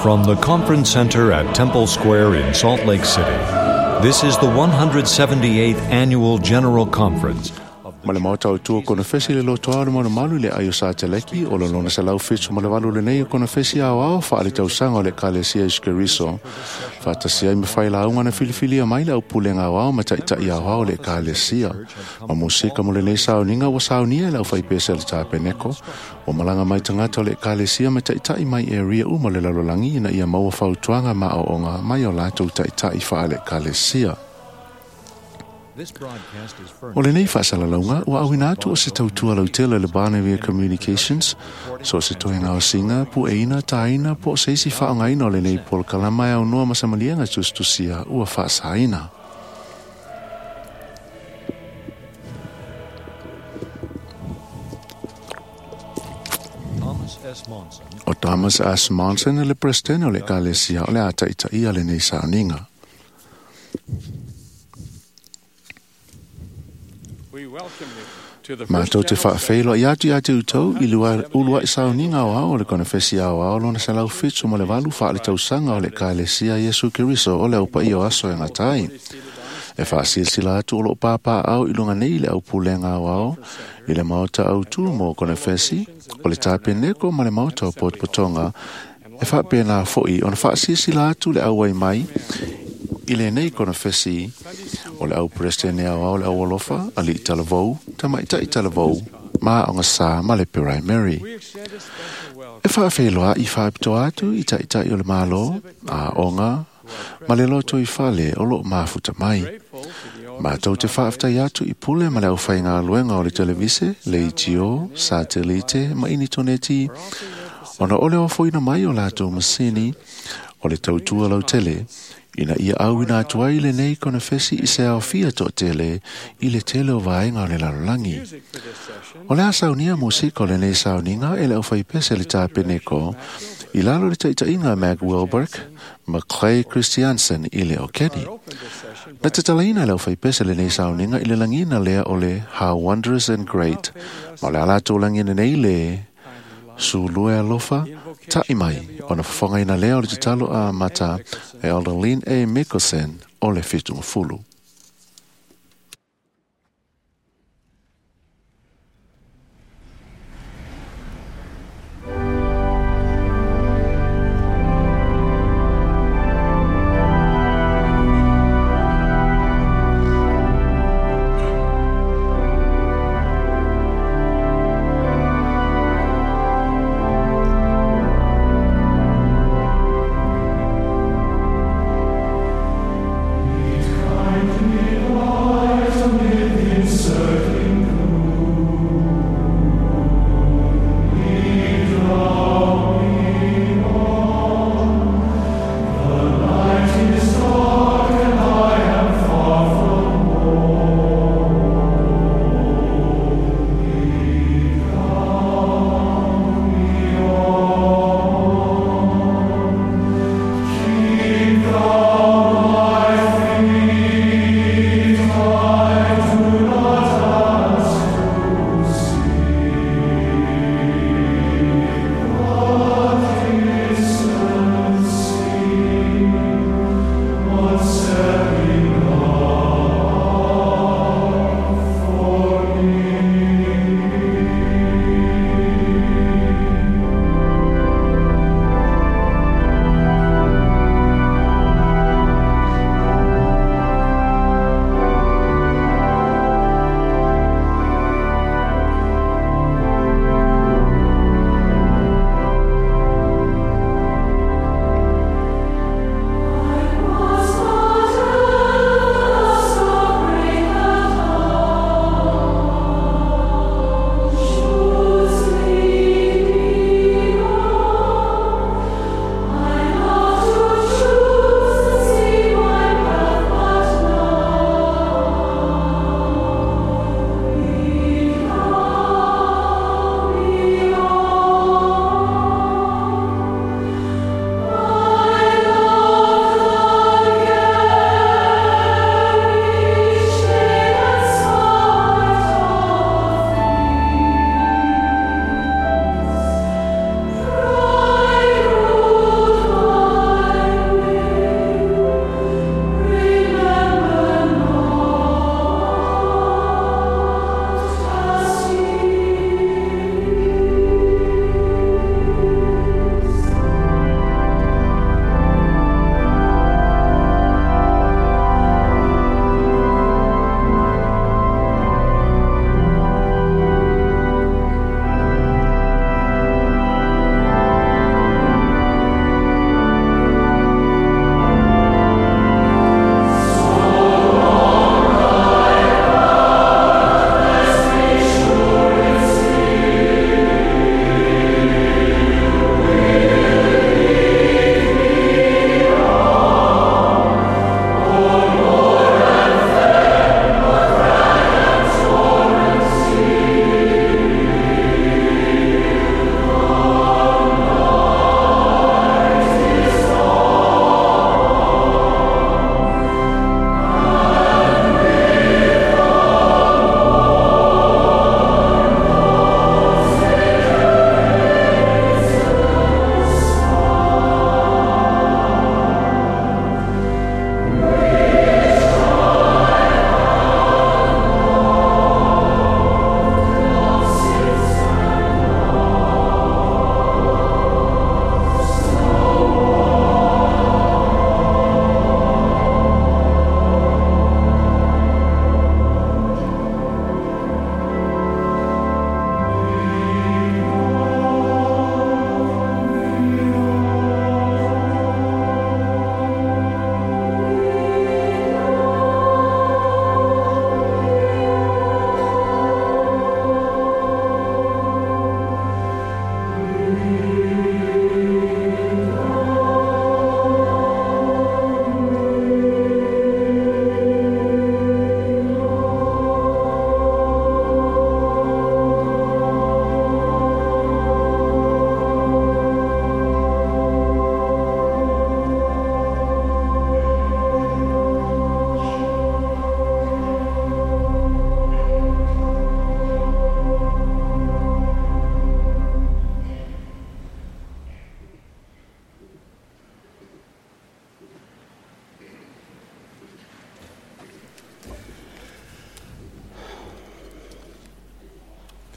From the Conference Center at Temple Square in Salt Lake City, this is the 178th Annual General Conference. Male mauta o tua kona fesi le loto au le malu le ayo sa teleki o le lona sa lau fitsu male walu le nei o kona fesi au au fa ale tau sanga o le kalesia iskeriso. Fa tasia ime whaila au ngana filifili a maile au pulenga au au mata ita ia au le kalesia. Ma musika mo le nei sao ninga wa sao nia le au fai pesa le tapeneko. O malanga mai tangata o le kalesia mata ita i mai area uma le lalolangi ina ia maua fautuanga ma o onga mai o lato ita ita i fa ale kalesia. O le nei whaasalaunga, ua awina atu o se tautua lautela le Barnevere Communications, so se tohinga o singa, pu eina, taina, po seisi whaongaina o le nei pol kalamai au noa masamalianga tustusia ua whaasaina. O Thomas S. Monson le presidente o le kalesia o le ataita ia le nei sauninga. Mātou te whaafeilo i atu utau i ulua i sauninga o au o le kona fesi au au lona sa lau fitsu mo le walu whaale tau sanga o le kalesia Yesu Keriso o le upa i o aso e ngatai. E whaasilsila atu o lo pāpā au i lunga nei le au pulenga au au i le mauta au tu mo kona fesi o le tāpeneko ma le mauta o potpotonga e whaapena foi o na whaasilsila atu le au ai mai i le nei kona fesi o le au presidente au le au alofa ali i talavou, tamaita i talavou, ma o ngasa ma le primary. E whaafeiloa i whaapito atu i taita i o le malo, a onga, ma le loto i whale o lo mafuta mai. Ma tau te whaaftai atu i pule ma le au whainga luenga o le televise, le itio, satelite, ma initoneti, ona ole o foina mai o lato masini, o le tautua lau tele, ina ia au ina atua i le nei kona fesi i se au fia to tele i le tele o vaenga o le lalolangi. O le asaunia musika o le nei sauninga e le au whaipese le tāpeneko i lalo le taita inga Mag Wilberg, ma Clay Christiansen i le o Kenny. Na te talaina le au whaipese le nei sauninga i le langina lea o le How Wondrous and Great, ma le alato langina nei le su lue alofa, ta imai, o na whafonga ina lea o le titalo a mata e Alderlin A. Mickelson o le fitunga fulu.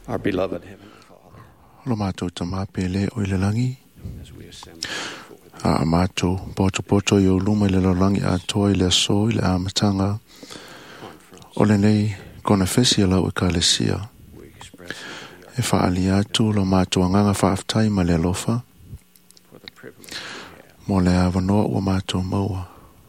Our beloved Heavenly Father, Lo mātou tamā pele o le langi. as we assemble A mātou poto i o luma i le langi a toa i le aso i le amatanga. O le nei kona fesi ala o ekalesia. we express E whaali atu lo mātou anganga whaaftai ma le alofa. for the privilege we have Mo le awanoa ua mātou maua.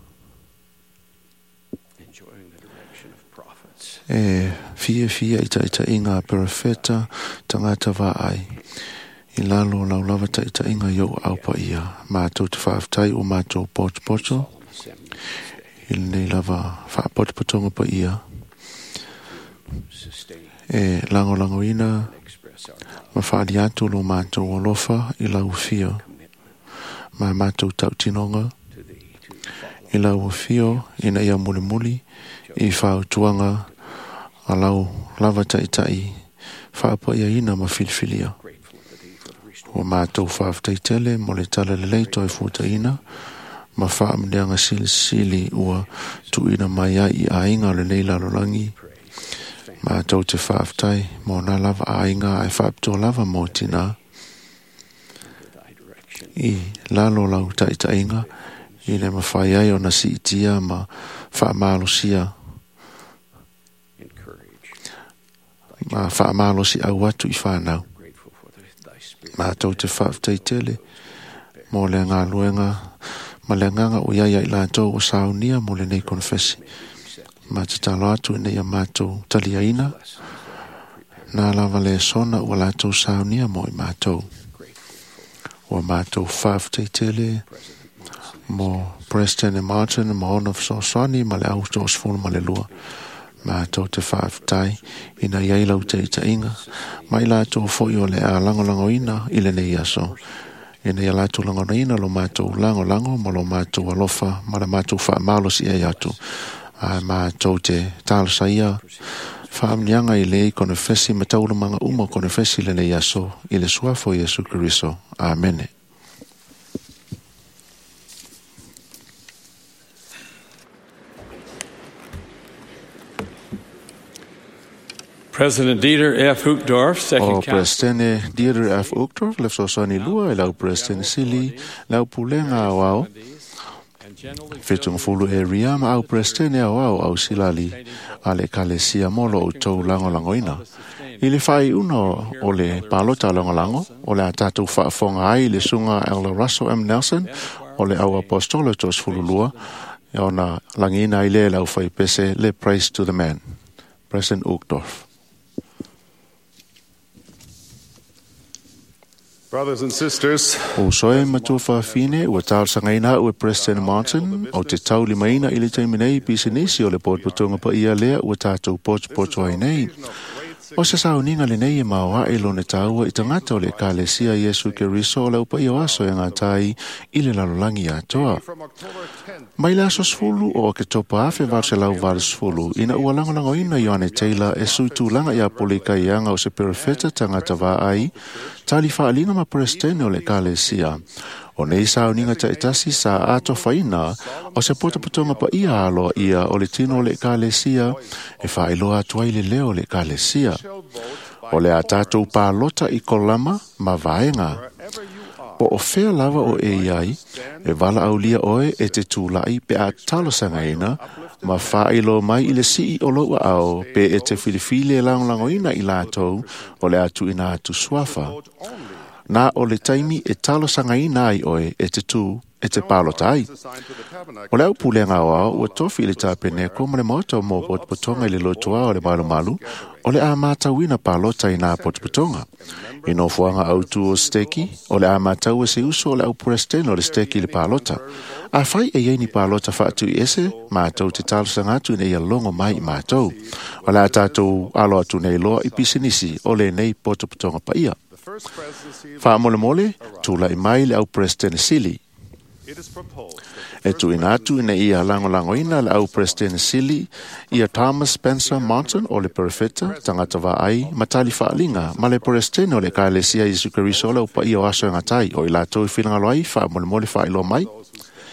enjoying the direction of prophets E fia ita inga perifeta tangata ai. I lalo laulava ta inga yo au pa ia. Mātou te whaaftai o mātou poto. assembly I nei lava whaapotopotonga pa ia. sustain E lango ina and express our love ma whaali atu lo mātou alofa I lau fio. commitment Ma mātou tautinonga. to thee to follow I lau fio ina ia muli I whautuanga a lau lava tai whaapa ia ina ma filfilia. grateful to thee for the restoration O mātou whaaftai tele mo le tala le leito e futa ina ma whaamleanga sili ua tu ina mai ai a inga le leila lolangi. Mātou te whaaftai mo nā lava a inga ai whaapto lava mo tina thy direction I lalo lau ta inga I le mawhai ai o na si itia ma whaamalosia encourage ma whaamalosi au atu I whanau. grateful for thy spirit Mātou te whaaftai tele mo le ngā luenga ma le nganga o iaia I lātou o saunia mo le nei konfesi. Ma te talo atu nei a mātou taliaina nā lava le sona o lātou saunia mo I mātou. O mātou whaaftai tele mo Preston and Martin mo Honor of Sosani ma le au tos fulu ma le lua. Mātou te whaaftai ina iailau te inga ma I lātou foi o le a lango ina I le nei aso. Ina ia lātou lango ina lo mātou lango ma lo mātou alofa ma le mātou whaamalosi e atu. A mātou te tālasaia whaamnianga I le kone fesi ma taulamanga uma kone fesi le nei aso I le suafo Jesu Kiriso. Amen. President Dieter F. Uchtdorf, O Second Council, Prestene Dieter F. Uchtdorf, le sosani lua I lau Prestene Sili, lau pulenga au and generally Fetung fulu e ria ma au Prestene au silali, ale kalesia molo o tau lango ina. I le whai uno o le palota lango, o le atatu whaafonga ai le sunga Elder Russell M. Nelson, o le au apostolo tos fulu lua, e ona langina I le lau whai pese le praise to the man. President Uchtdorf. Brothers and sisters, O soe matua whaafine ua tālsangaina ua Preston Martin o te tau limaina I le taiminei pisinisi o le potpotonga pa ia lea ua tātou potpoto ai nei. O se sauninga le nei e maua e lone taua I tangata o le kālesia Jesu Keriso o lau pa ia aso e ngātai I le lalolangi atoa. from October 10th, Mai le aso sfulu o ke topa afe var se lau var sfulu ina ua langolango ina Ioane Taylor e suitu langa ia polika ianga o se perifeta tangata va ai tali whaalinga ma Prestene o le kālesia. O nei sauninga ta etasi sa ato whaina o se potapotonga pa ia aloa ia o le tino o le kālesia e whaeloa atuai le leo le kālesia. O le atatou pālota I kolama ma vaenga. wherever you are, Po o whea lava o e iai, e wala aulia oe e te tūlai pe a talosanga ina, ma whaelo mai I le sii o loa ao pe e te whiliwhile langolango ina I lātou o le atu ina atu suafa. Nā o le taimi e talosanga ina ai oe e te tū e te pālota ai. assigned to the tabernacle. O le au pulenga o ao, ua tofi I le tāpene ko ma le moto mo potpotonga I le lotoa o le malu, o le a mātauina pālota I nā potpotonga. I no fuanga au tu o steki, o le a mātau e se uso o le au Prestene o le steki le pālota. A whai e iei ni pālota whaatu I ese, mātou te tālusanga atu nei a longo mai I mātou. O le a tātou alo atu nei loa I pisinisi o le nei potpotonga pa ia. The first presidency, Whaamole tula I mai le au Prestene Sili. it is proposed that E tu ina atu ina ia lango ina le au Prestene Sili, ia Thomas Spencer Martin o le perifeta, tangata wa ai, matali whaalinga, ma le Prestene o le kālesia Jesu Keriso le upa ia o aso ngatai, o I lātou I whilanga loai, wha mole wha ilo mai.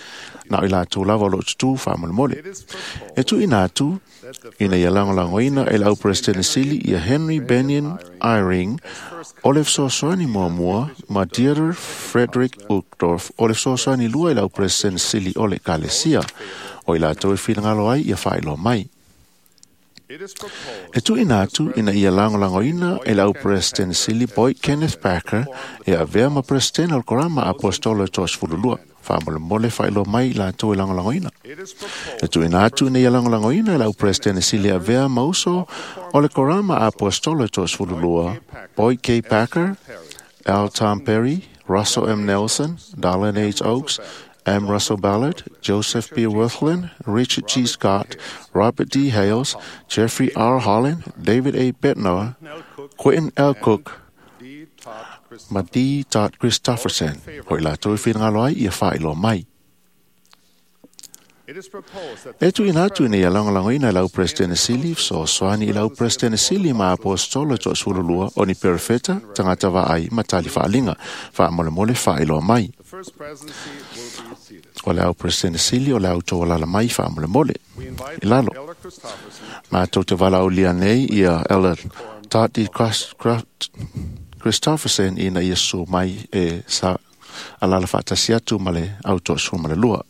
na ila tu lava lo tu fa mole. It is proposed E tu ina tu that the ina ia langolangoina e lau President Sili ia Henry Benyon Eyring, Olive Soswani Moamua, ma Dieter Frederick Uchtdorf, Olive Soswani lua i lau President Sili ole Kalesia, o ila tau e whilangalo ai ia whailo mai. it is proposed E tu ina tu ina ia langolangoina e lau President Sili Boyd Kenneth Packer e a vea ma President al Korama Apostolo Tos Fululua. Mole whailo mai la tau e langolangoina. it is proposed E tu ina atu ina ia langolangoina e lau President Sili a vea mauso o le Korama Apostolo Tos Fululua, Boyd K. Packer, Al Tom Perry, Russell M. Nelson, Darlene H. Oaks, M. Russell Ballard, Joseph B. Worthland, Richard G. Scott, Robert D. Hales, Jeffrey R. Holland, David A. Bettner, L. Cook, Quentin L. Cook, D. Todd Christopher. ma D. Todd Christopherson. Hoi la tui whingalo ai ia whailo mai. It is proposed that E tu ina atu ina ia langolangoina i lau President Sili, so swani i lau President Sili ma apostolo to sululua o ni perfeta tangata wa ai ma tali whaalinga, wha mole mole whailo mai. the first presidency will be seated. O lau President Sili o lau tō lala mai wha mole mole. We invite I lalo. Elder Christopherson Ma tau te wala o lia nei ia Elder Tati Christopherson ina ia su mai e sa alala whaatasi atu male au tō su male lua.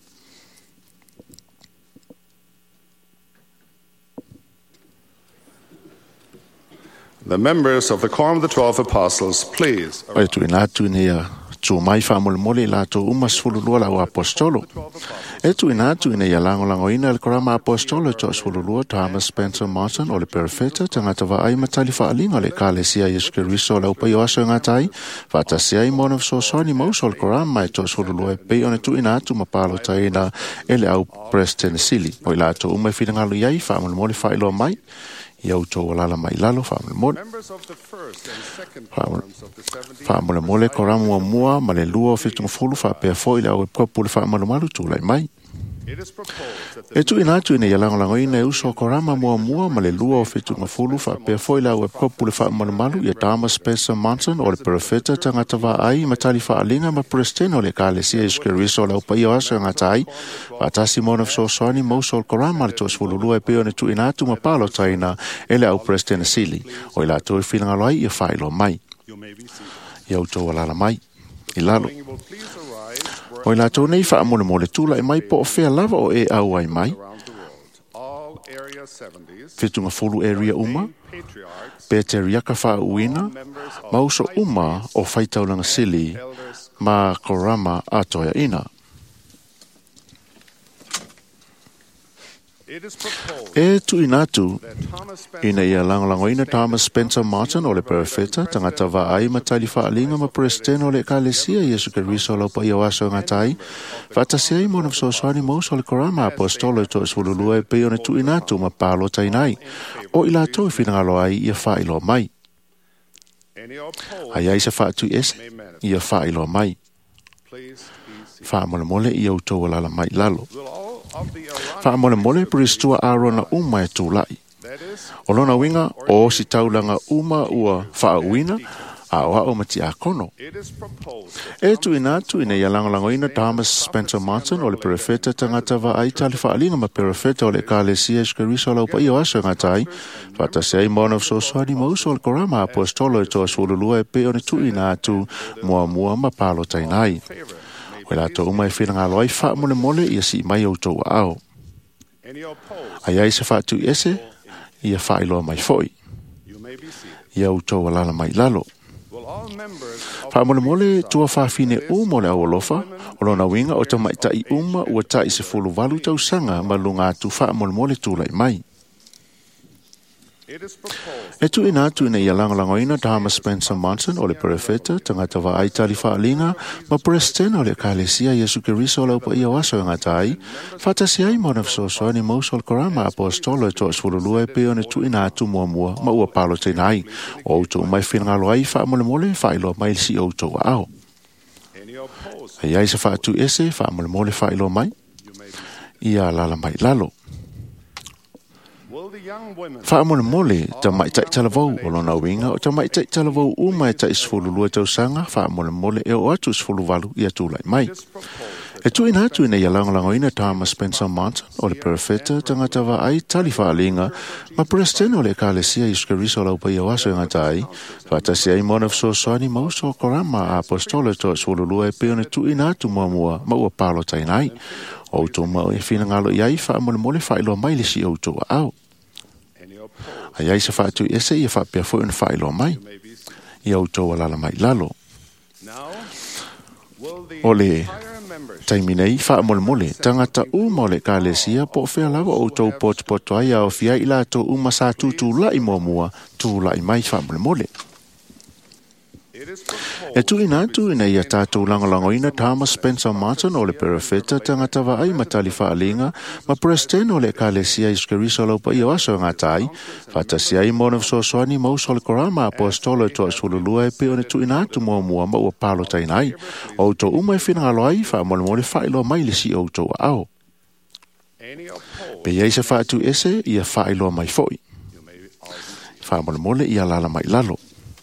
The members of the Quorum of the 12 Apostles, please. O e tu ina atu ni ia tu mai wha mole mole la tō umas fululua lau apostolo. E tu ina atu ina ia langolangoina le korama apostolo tō fululua Thomas Spencer Martin o le perfeta tangata wa ai matali whaalinga le kālesia Yesu Keriso lau pai o aso ngatai whaatasi ai mona sosoni mauso le korama e tō fululua e pei o ne tu ina atu mapalo taina e le au Preston Sili. O i la tō umai whirangalu iai wha mole mole whailo mai iau tō walala mai lalo wha mole mole. Members of the first and second quorums of the 70 Wha mole mole korama mua ma le lua o whitunga fulu wha pēr fo i le au e kopu le wha malumalu tūlai mai. It is proposed that E tu ina atu ina ia langolangoina e uso korama mua ma le lua o whitunga fulu wha pēr fo i le au e kopu le wha malumalu i a Thomas Spencer Monson o le perfeta tangata wa ai ma tali wha alinga ma Preston o le kālesia Yesu Keriso lau pai o aso ngatai wa tasi mona fsoswani mauso o korama le tos fululua e peo ne tu ina atu ma palo taina e le au Preston Sili o i la tō i whilangalo ai i a whailo mai you may be seated. iau tō walala mai i lalo. You will please arise O i la tō nei wha mole mole tūla e mai po o whea lava o e au ai mai around the world. All Area 70s, whitunga fulu area uma patriarchs, pe te riaka wha uina members of mauso uma o whaitaulanga Sili elders, ma korama atoia ina. it is proposed E tu inatu that Thomas Spencer ina ia langolangoina Thomas Spencer Martin o le perfeta tangata wa ai ma tali whaalinga ma Preston o le kālesia Yesu Keriso lau pa iau aso ngatai whatasi ai mona fsoswani mauso le korama apostolo to sululua e peo ne tu inatu ma palo tainai o ila tō i whinangalo ai ia whailo mai. any opposed Ai ai se whaatu ese may manifest. ia whailo mai. Please be seated. Whaamole mole i au tō walala mai lalo. Will all of the Aaronic, Whaamole mole Pristua Arona uma e tūlai. that is, O lona winga o si taulanga uma ua whaauina a oa o mati a kono. it is proposed that E tu ina atu ina ia langolangoina Thomas Spencer Martin o le perfeta tangata wa ai tali whaalinga ma perfeta o le kālesia Yesu Keriso lau pa i o aso ngatai whatasi ai mona fsoswani mauso o le korama apostolo e toa sululua e pe o ne tu ina atu mua ma palo tainai. favor may Koe la tō umai whirangalo ai wha mole mole ia si mai au tō ao. any opposed, Ai ai se whaatu ese ia whailoa mai foi. you may be seated. Ia au tō walala mai lalo. Will all members of Wha mole mole tua whawhine umo le awolofa o lona winga o tamai tai uma ua tai se fulu walu tau sanga ma lunga atu wha mole mole tūlai mai. it is proposed E tu ina atu ina ia langolangoina Thomas Spencer Monson o le perfeta tangata wa ai tali whaalinga ma Preston o le kālesia Yesu Keriso lau pa ia waso ngatai whatasi ai mona fsoswani mauso o korama apostolo e toa sululua e peo ne tu ina atu mua ma ua palo tenai o utu mai whingalo ai wha mole mole whailo mai si o utu ao. any opposed, Ai ai se whaatu ese wha mole mole whailo mai you may be seated. ia lala mai lalo. Will the young women Wha mole mole ta mai tai talavou o lona winga o ta mai tai talavou uma e tai sfululua tau sanga wha mole mole e o atu sfuluwalu ia tūlai mai. it is proposed E tu ina tu ina yalangalango ina Thomas Spencer Martin o le perfeta tangata wa ai tali whaalinga ma presten o le kalesia iskariso lau pa iawaso ngata ai whatasi ai mona fsoswani mauso korama a apostole to swolulua e peone tu ina tu mua ma ua palo tainai o to ma e fina ngalo iai wha mole mole whailo mai le si o to au ai ai sa whaatu ese ia whapea fo un whailo mai ia o to alala mai lalo o le taiminei wha mole tangata mole ka lesia po whea lawa o tau pot ai au fia ila to masa tu lai mua tu lai mai wha mole. E tu ina ia tātou langolango ina Thomas Spencer Martin o le perafeta tangata wa ai matali whaalinga ma presten o le ka lesia iskariso lau pa ia aso ngatai whatasi ai mona fsoswani mauso le korama apostolo to asululua e peone tu ina mua ma ua palo tainai o to umai finangalo ai wha mole whailo mai le si o to ao. Pe iei sa whaatu ese ia whailo mai foi. Wha mole ia lala mai lalo.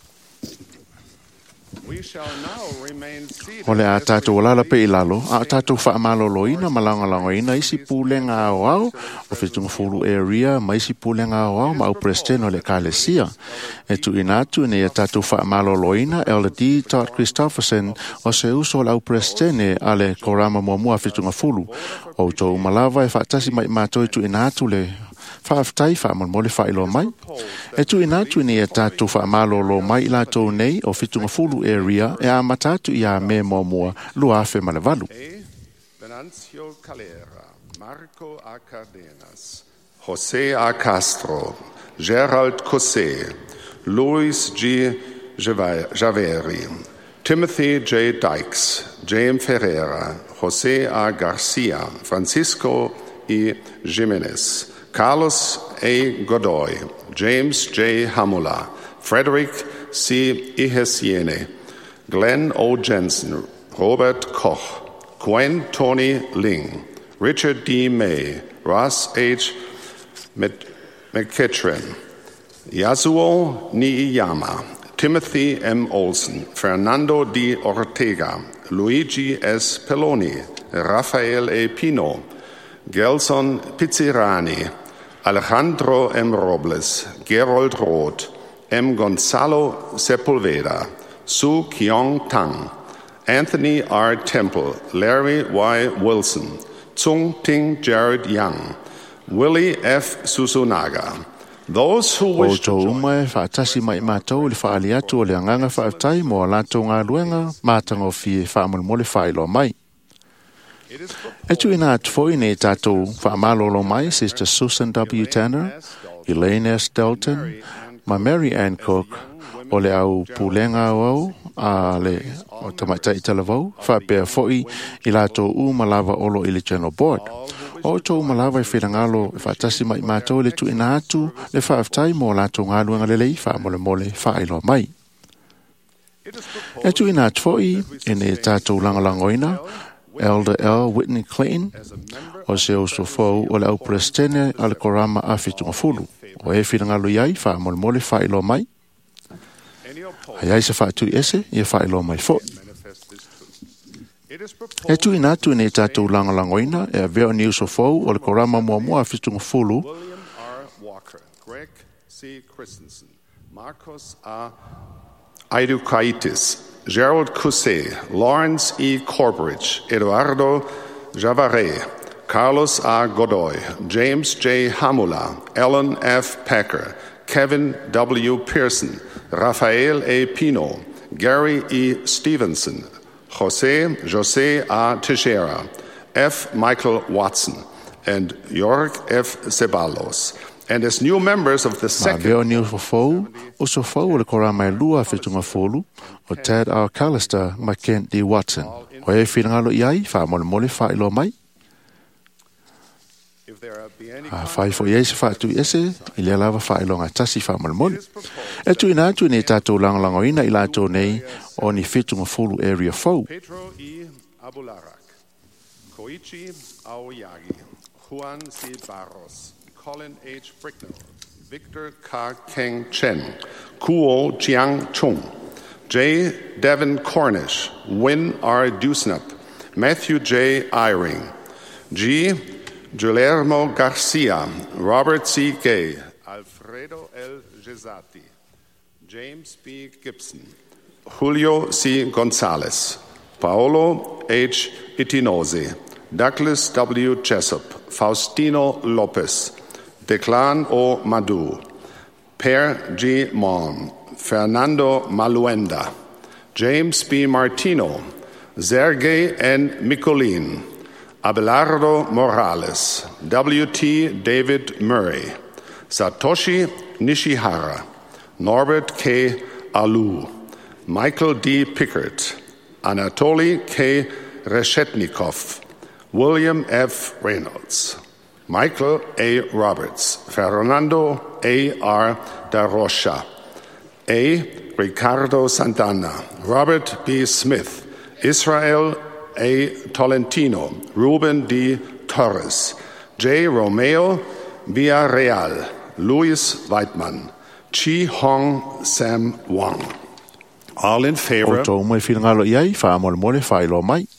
Ole a tātou alala pe ilalo, a tātou whaamalo ina malangalango ina isi pūlenga au o whitunga fulu area ma isi pūlenga au ma au presten o le kalesia. E tu inatu ina ia tātou whaamalo ina Elder D. Todd Christopherson o se uso au presten e ale korama mua whitunga fulu. O tō malawa e whaatasi mai mātou tu inatu le whaaftai whaamole whailo mai. E tu inatu ni e tātou whaamalo mai la tō nei o whitunga fulu area e a matatu i a me mua lua awhe malevalu. Venancio Calera, Marco A. Cardenas, José A. Castro, Gerald Cossé, Luis G. Javeri, Timothy J. Dykes, James Ferreira, José A. Garcia, Francisco E. Jimenez, Carlos A. Godoy, James J. Hamula, Frederick C. Ihesiene, Glenn O. Jensen, Robert Koch, Gwen Tony Ling, Richard D. May, Ross H. McKittrian, Yasuo Niiyama, Timothy M. Olson, Fernando D. Ortega, Luigi S. Peloni, Rafael A. Pino, Gelson Pizzirani, Alejandro M. Robles, Gerold Roth, M. Gonzalo Sepulveda, Su Kiong Tang, Anthony R. Temple, Larry Y. Wilson, Tsung Ting Jared Young, Willie F. Susunaga. Those who wish to join whaatasi mai mātou le whaaliatu o le anganga whaatai mo alato ngā luenga mātango fie whaamole whailo mai. E tu ina atu foi ne tātou whaamalolo mai Sister Susan W. Tanner, Elaine S. Dalton, ma Mary Ann Cook, o le au pulenga au a le o tamaitai talavau, whapea foi i lato malawa olo i le General Board. O tō malawa i whenangalo e whaatasi mai mātou le tu ina atu le whaaftai mo lato ngā luenga lelei whaamole whailo mai. E tu ina atu foi e ne tātou langalangoina Elder L. Whitney Clayton, o se o sofou o le au prestene al korama a whitunga fulu. O e whingalo iai whaamole whailo mai. Ai se whaatu ese, ia whailo mai fo. E tu inatu ne tātou langalangoina e a veo ni usofou o le korama mua a whitunga fulu. William R. Walker, Greg C. Christensen, Marcos A. Aidukaitis, Gerald Cossé, Lawrence E. Corbridge, Eduardo Javare, Carlos A. Godoy, James J. Hamula, Ellen F. Packer, Kevin W. Pearson, Rafael A. Pino, Gary E. Stevenson, Jose A. Teixeira, F. Michael Watson, and Jorg F. Ceballos. And as new members of the second... Ma veo ni usofou, usofou le korama e lua whitunga fulu, o Tad R. Callister, ma Kent D. Watson. O e whinangalo iai, whaamole whailo mai. A whai fo iei se whaatu ese, i le lava whailo ngā tasi whaamole. E tu ina atu ne tātou langalango ina i lātou nei o ni whitunga fulu area fau. Pedro E. Abularak, Koichi Aoyagi, Juan C. Barros, Colin H. Bricknell, Victor Ka Keng Chen, Kuo Jiang Chung, J. Devin Cornish, Win R. Dusnap, Matthew J. Eyring. G. Guillermo Garcia, Robert C. Gay, Alfredo L. Gesati, James B. Gibson, Julio C. Gonzalez, Paolo H. Itinose, Douglas W. Jessup, Faustino Lopez, Declan O. Madu, Per G. Mon, Fernando Maluenda, James B. Martino, Sergei N. Mikolin, Abelardo Morales, W.T. David Murray, Satoshi Nishihara, Norbert K. Alou, Michael D. Pickert, Anatoly K. Reshetnikov, William F. Reynolds, Michael A. Roberts, Fernando A. R. Da Rocha, A. Ricardo Santana, Robert B. Smith, Israel A. Tolentino, Ruben D. Torres, J. Romeo Villarreal, Louis Weidman, Chi Hong Sam Wang. All in favor. O tō mai whingalo iai, wha mole mole, wha ilo mai.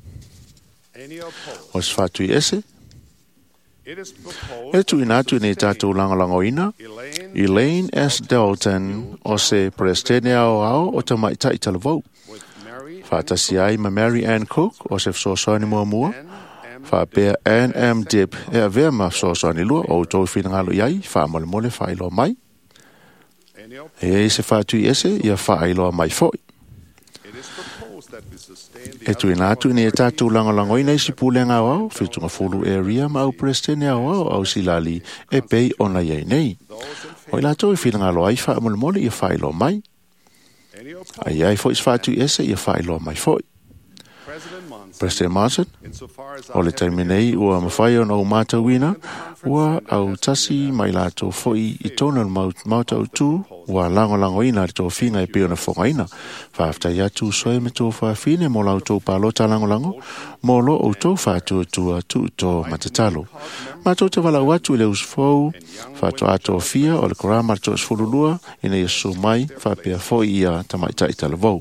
Any opposed? O se whātui ese. It is proposed E tu inatu ni tātou langalangoina. Elaine S. Dalton o se prestene ao ao o ta mai tai talavou. with Mary Whātasi ai ma Mary Ann Cook o se fsosoni mua mua. Whāpea Ann M. Dip e a vea ma fsosoni lua o tō whingalo iai, wha mole mole, wha ilo mai. any opposed. E se whātui ese, ia wha ilo mai foi. It is proposed that we sustain E tu inatu ni e tātou langalangoina isi pūlenga au au, whitunga fulu area ma au prestene au au au silali e pei ona iei nei. O i lato i whingalo ai wha mole mole, ia wha ilo mai. any opposed. Ai ai foi whātui ese, ia wha ilo mai foi. President Monson, President Monson, insofar as o le taimi nei ua mawhai o nau mātauina, ua au tasi mai lato foi i tōna mātau tū, ua langolangoina le tō whinga e peona whongaina. Whaaftai atu soe me tō whaafine mo lau tō pālota langolango, mo lo o tō whātua tua tu tō matatalo. Mātou te walau atu i le usfou, whātua ato fia o le korama le tō sfululua, ina ia su mai, whapea foi ia tamaita i talavou.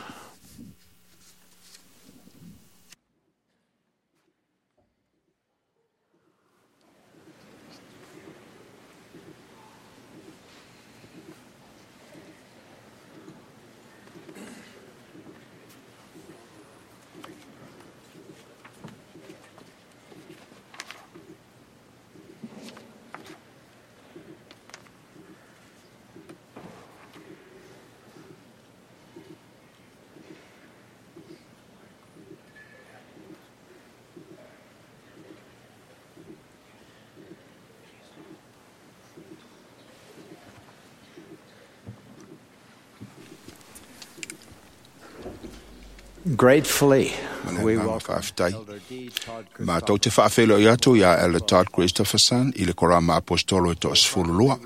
Gratefully, we Ngā welcome whaafitai. Elder D. Todd Ma tau te whaafelo i atu ia Elder Todd Christopherson i le korama apostolo e toa sfululua.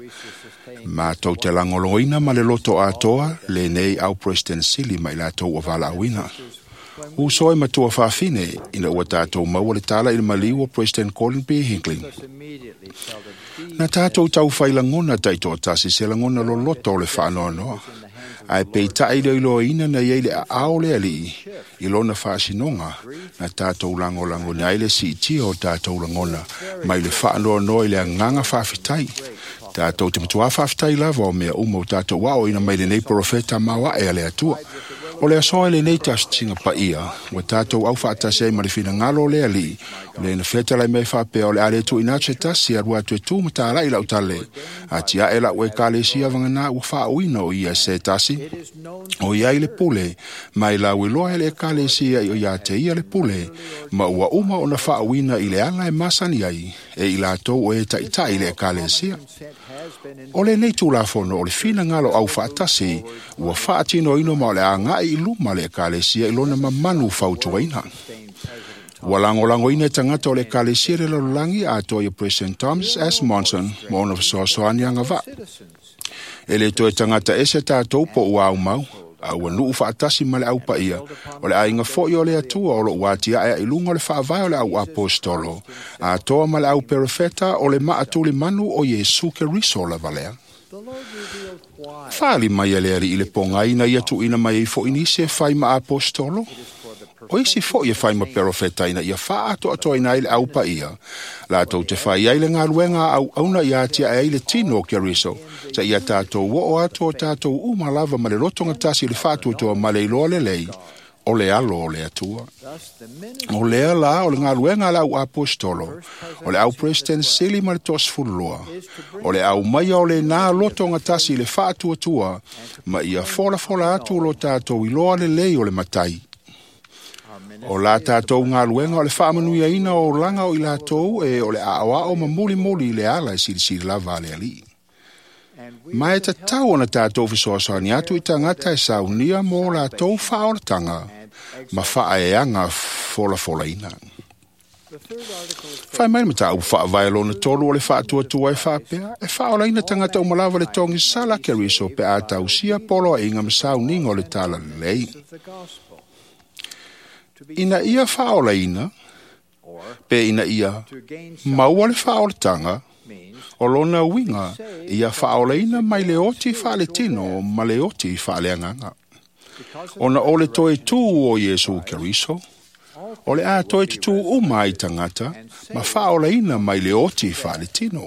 Ma tau te langoloina ma le loto atoa le nei au Preston Sili ma i la tau o vala awina. Usoe ma tua whaafine ina ua tātou maua le tala i le maliu o Preston Colin B. Hinkling. immediately felt a deep Na tātou tau whailangona taito tasi se langona lo loto le whaanoanoa. Ai pei tai le ilo ina na iele a ao le ali i lona whaasinonga na tātou langolango na ile si tia o tātou langona mai le whaanoanoa i le nganga whaafitai. Tātou te matua whaafitai lava o mea umo tātou wao ina mai le nei profeta mawa e ale atua. O le asoa le nei tastinga pa ia, wa tātou au whaatase ai marifina ngalo le ali, le na feta lai mei whapea o le ale tu ina te tasi a rua tue tu mata rai lau tale, a tia e la ue ka le sia vangana ua whaawina o ia se tasi, o ia i le pule, mai la ue loa le ka le sia i o ia te ia le pule, ma ua uma o na whaawina i le anga e masani ai, e i la tau o e ta ita i le ka le sia. O le nei tū la fono o le fina ngalo au whaatasi, ua whaatino ino ma o le anga i luma le kalesia i lona mamanu whautuaina. Ua langolango ina tangata o le kalesia le lalolangi a toa President Thomas S. Monson mo ona whasoasoani anga va. E le toe tangata ese tātou po ua au mau, a ua nuu whaatasi ma le au pa ia, o le ainga fo i o le atua o lo uatia ea ilunga o le whaavai o le au apostolo, a toa ma le au perifeta o le maatuli manu o Yesu ke riso la valea. Whaali mai ale ari i le ponga ina ia tu ina mai i fo inise whai ma apostolo. O isi fo ia whai ma perofeta ina ia wha ato ato ina ile au pa ia. La tau te whai aile ngā luenga au auna ia tia aile tino kia riso. Sa ia tātou wo o ato tātou umalava ma le rotonga tasi le whātua toa ma le iloa le lei. O le alo o le atua. O le ala o le ngā luenga la au apostolo. O le au president sili ma le tos fulua. O le au maia o le nā loto ngatasi le whātua tua. Ma ia fola atu lo tātou iloa le lei o le matai. O la tātou ngā luenga o le whaamanuia ina o langa o i lātou e o le awa o ma muli le ala e siri lava le ali. Ma e ta tau ona tātou fisoasani atu i tangata e saunia mo la tau whaoratanga ma wha e anga fola ina. Whai mai mata au wha vaelo na tolu o le wha tua e wha pea e whaola ina tangata umalawa le tongi sala ke riso pe a tau sia polo e inga masauninga o le tala lei. Ina ia whaola ina pe ina ia maua le whaoratanga o lona winga ia whaoleina mai le oti whaale tino ma le oti whaale anganga. Ona o le toe tū o Jesu Keriso, o le a toe tū umai tangata ma whaoleina mai le oti whaale tino.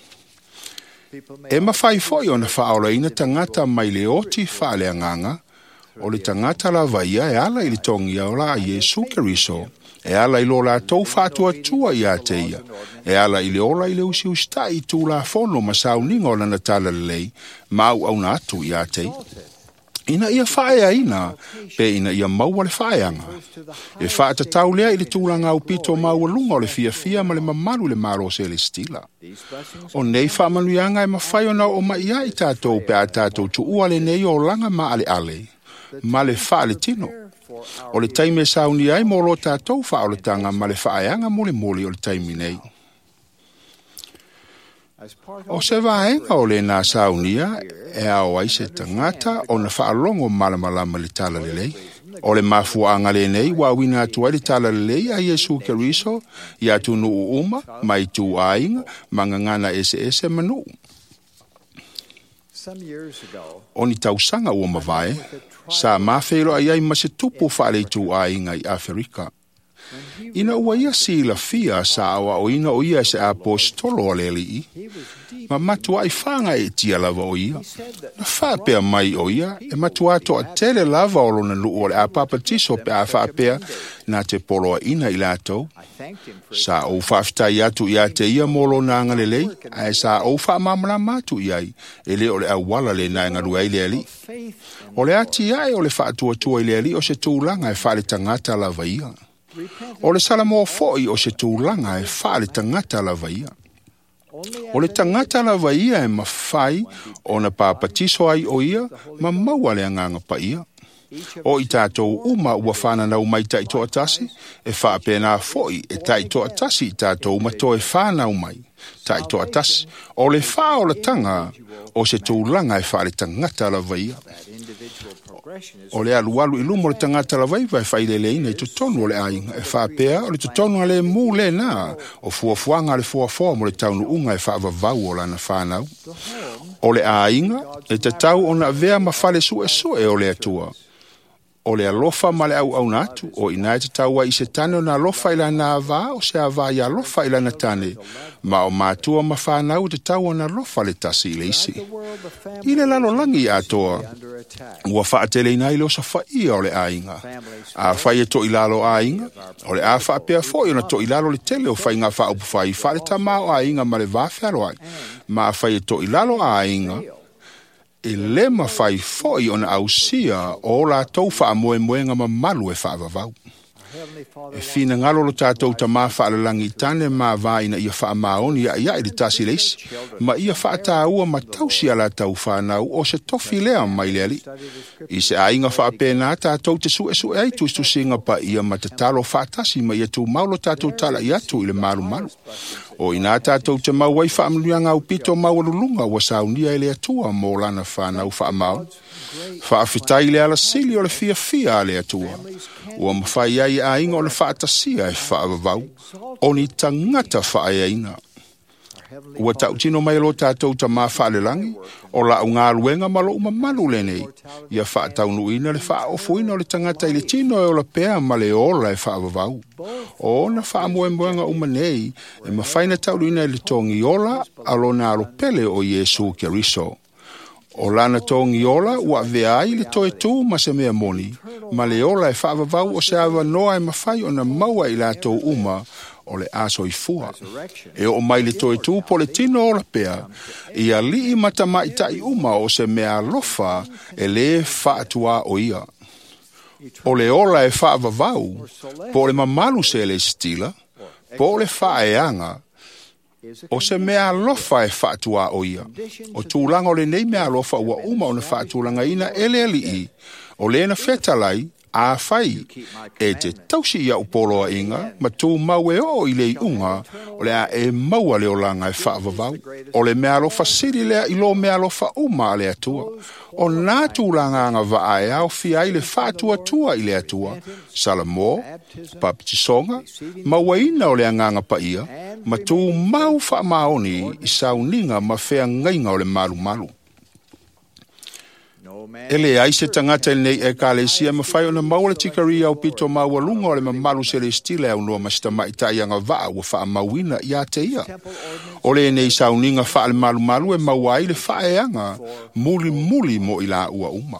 E ma whai foi ona whaoleina tangata mai le oti whaale anganga, o le tangata la vaia e ala ili tongi o la Jesu Keriso, e ala ilo la tau whātua tua i a teia. E ala ili ola ili usi usta i tū la whono ma sauninga o lana tala lei, mau au na atu i a tei. Ina ia whaea ina, pe ina ia maua le whaeanga. E whaata tau lea ili tūlanga au pito maua lunga o le fia ma le mamaru le maro se le stila. O nei whaamanuianga e mawhai ona o mai ia i tātou pe a tātou tu ua le nei o langa ma ale. Ma le wha le tino. O le taime sauni ai mo lo tātou whaoletanga ma le whaeanga mole o le taimi nei. O se vaenga o le nā saunia e au ai se tangata o na whaalongo malamalama le tala le lei. O le mafuanga le nei wa wina atua le tala le lei a Jesu Keriso i atu nu uma mai tu ainga mangangana ese manu. O ni tausanga ua mavae, sa mawhero ai ma se tupu whale tu ainga i Afrika. Ina ua ia sila fia sa awa o ina o ia se apostolo o le li. Ma matua ai whanga e tia lava o ia. Na whapea mai o ia, e matua to a tele lava o lona lu o le apapatiso pe a whapea na te poloa ina i lātou. Sa o whaftai atu i a te ia molo na ngalelei, ai sa o whamamala matu i ai, e le o le awala le na ngarua i le ali. O le ati ai o le whaatua tua i le ali o se tūlanga e whale tangata lava ia. O le salamo foi o se tūlanga e whale tangata lava ia. O le tangata lava ia e mawhai o na pāpatiso ai o ia, ma maua le anganga pa ia. O i tātou uma ua whananau mai tai toa tasi, e whapena foi e tai toa tasi i tātou uma to e whanau mai, tai toa tasi. O le wha o le tanga o se tūlanga e whale tangata lava ia. O le alualu ilumo le tangata la vaiva e whailele ina i tutonu o le ainga e whapea o le tutonu ale mū le nā o fuafuanga le fuafua mo le taunu unga e whaavavau o lana whanau. O le ainga e te tau o na vea ma whale sue o le atua. O le alofa ma le au natu o ina e te taua i se tane o na alofa ila na ava o se ava i alofa ila na tane ma o mātua ma whanau te taua na alofa le tasi i le isi. I le lalo langi atoa ua whaatele ina i lo sa whaia o le ainga. A whai e to i lalo ainga o le a whaapea fo i ona to i lalo le tele o whai ngā whaupu whai whale tama o ainga ma le whawhiaro ai. Ma a whai e to i lalo ainga e le ma whai foi ona ausia o la tau wha moenga ma malu e whaavavau. E fina ngalo lo tātou ta maa whaalalangi tane maa vaina ia wha maoni ia i le tasi leisi, ma ia wha ta ua ma tausi ala tau whanau o se tofi lea mai leali. I se ainga wha pēnā tātou te sue ai tu singa pa ia ma te talo wha tasi ma ia tu maulo tātou tala i atu i le maru. O ina tātou te mau ai wha amnuanga au pito maurulunga wa saunia e le atua mo lana whanau wha maoni. Wha awhitai le ala sili o le fia le atua. Ua mawhai ai a inga o le whaatasia e whaavavau. O ni tangata whaeaina. ua tautino mai lo tātou ta mawhaalelangi, o la o ngā luenga malo umamalu le nei, ia whaataunuina le whaofuina o le tangata i le tino e o la pea ma le ola e whaavavau. O na whaamoemoenga umanei, e mawhaina taunuina i le tongi ola, alo na alo pele o Yesu Keriso. O lana tongi ola, ua vea ai le toe tū ma se mea moni, ma le ola e whaavavau o se awa noa e mawhai o na maua i lātou uma, o le aso i fua. E o mai le toe tū po le tino o la pea, ia li i matamai tai uma o se mea lofa e le whaatua o ia. O le ola e whaavavau, po le mamalu se le stila, po le whaeanga, o se mea lofa e whaatua o ia. O tūlanga o le nei mea lofa ua uma o na whaatulanga ina ele i, o le na whetalai, a fai, e te tausi ia upoloa inga, ma tū mau e o i le unga, o le a e maua leo langa e whaavavau, o le mea lofa siri lea i lo mea lofa uma le atua, o nā tūlanga anga va e au fia i le whaatua tua i le atua, Salamo, Papitisonga, maua ina o le anganga pa ia, ma tū mau wha maoni i sauninga ma whea ngainga o le malu malu. Ele ai se tangata nei e kalesia ma whai o na maua tikaria o pito maua lunga o le mamalu se le stile au noa masita maitai anga waa ua wha mawina ia te ia. O le nei sauninga wha le malu malu e maua ai le wha e anga muli muli mo i la ua uma.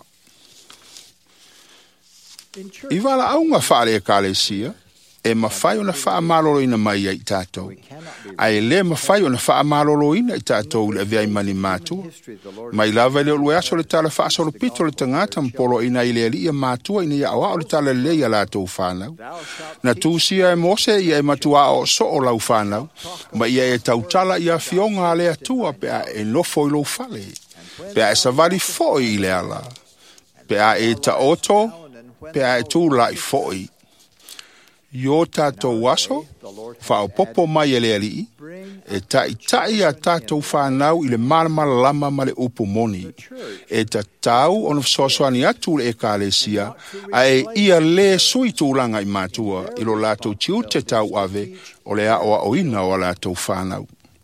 I wala aunga wha le e kalesia e mawhai o na wha malolo ina mai ai tātou. Ai le mawhai o na wha malolo ina i tātou le vei mani mātua. Mai lava le ulu aso le tala wha asolo pito le tangata mpolo ina i le alia mātua ina ia awa o le tala leia lātou whanau. Na tūsia e mose ia e matua o so o lau whanau, ma ia e tautala ia fionga a le atua pe a e nofo i lo fale, pe a e savari foi i le ala, pe a e ta oto, pe a e tū lai foi. Yo tātou waso, whao popo mai e le alii, e tai a tātou whanau i le marama lama ma le upu moni. E ta tau ono sosoani atu le e kālesia, a e ia le sui tūlanga i mātua, i lo lātou tiu te tau ave, o le a oa oina o lātou whanau.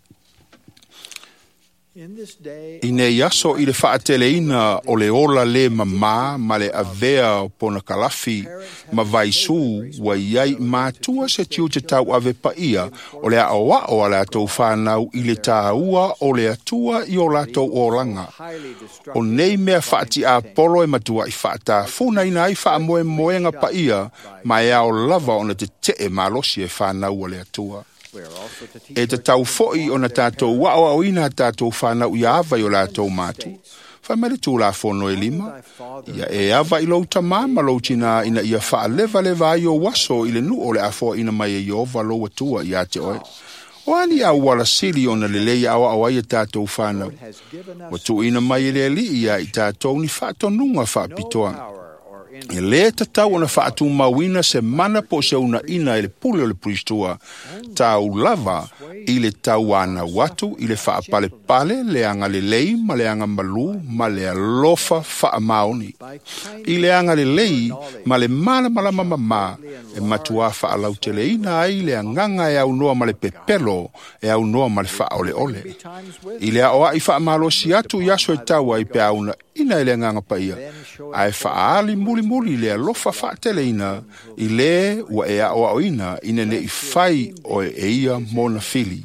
I ne yaso i le whaateleina o le ola le mamā ma le avea o pona kalafi ma vaisu wa iai mātua se tiu te tau ave pa ia o le aoa o la tau whanau i le tāua o le atua i o la tau oranga. O nei mea whaati a polo e matua i whaata funa ina i wha moe moenga pa ia ma e ao lava o na te te malosi e whanau o le atua. E te tau foi o na tātou wao au ina tātou whanau i awa i o lātou mātu. Whamere tū la whono e lima. Ia e awa i louta māma loutina ina ia wha leva ai o waso i le nu o le afoa ina mai e iova loa tua i ate oe. O ani au wala siri o na lelei awa au ai e tātou whanau. Wa tu ina mai le li ia i tātou ni whatonunga whapitoa. E le tatau ona whaatu mawina se mana po se una ina i le pule o le pristua. Tau lava i le tau ana watu i le whaapale pale le anga le lei ma le anga malu ma le alofa wha maoni. I le anga le lei ma le mana malama mama e matua wha alau te le ina ai le anganga e au noa ma le pepelo e au noa ma le wha ole ole. I le aoa i wha malo si atu i aso e tau ai pe auna ina i le anganga pa ia. Ai wha aali muli le alofa wha teleina i le ua e aoa o ina ina ne i whai o e ia mona fili.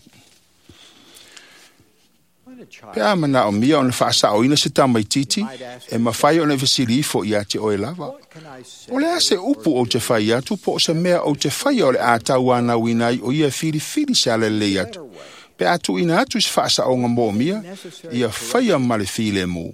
Pe amana o mia o na whaasa o ina se tamai titi e mawhai o na vesili fo i ate o e lava. O le ase upu o te whai atu po o se mea o te whai o le atau ana winai o ia fili se ale le atu. Pe atu ina atu se whaasa o ngā mō mia ia whai a male file mu.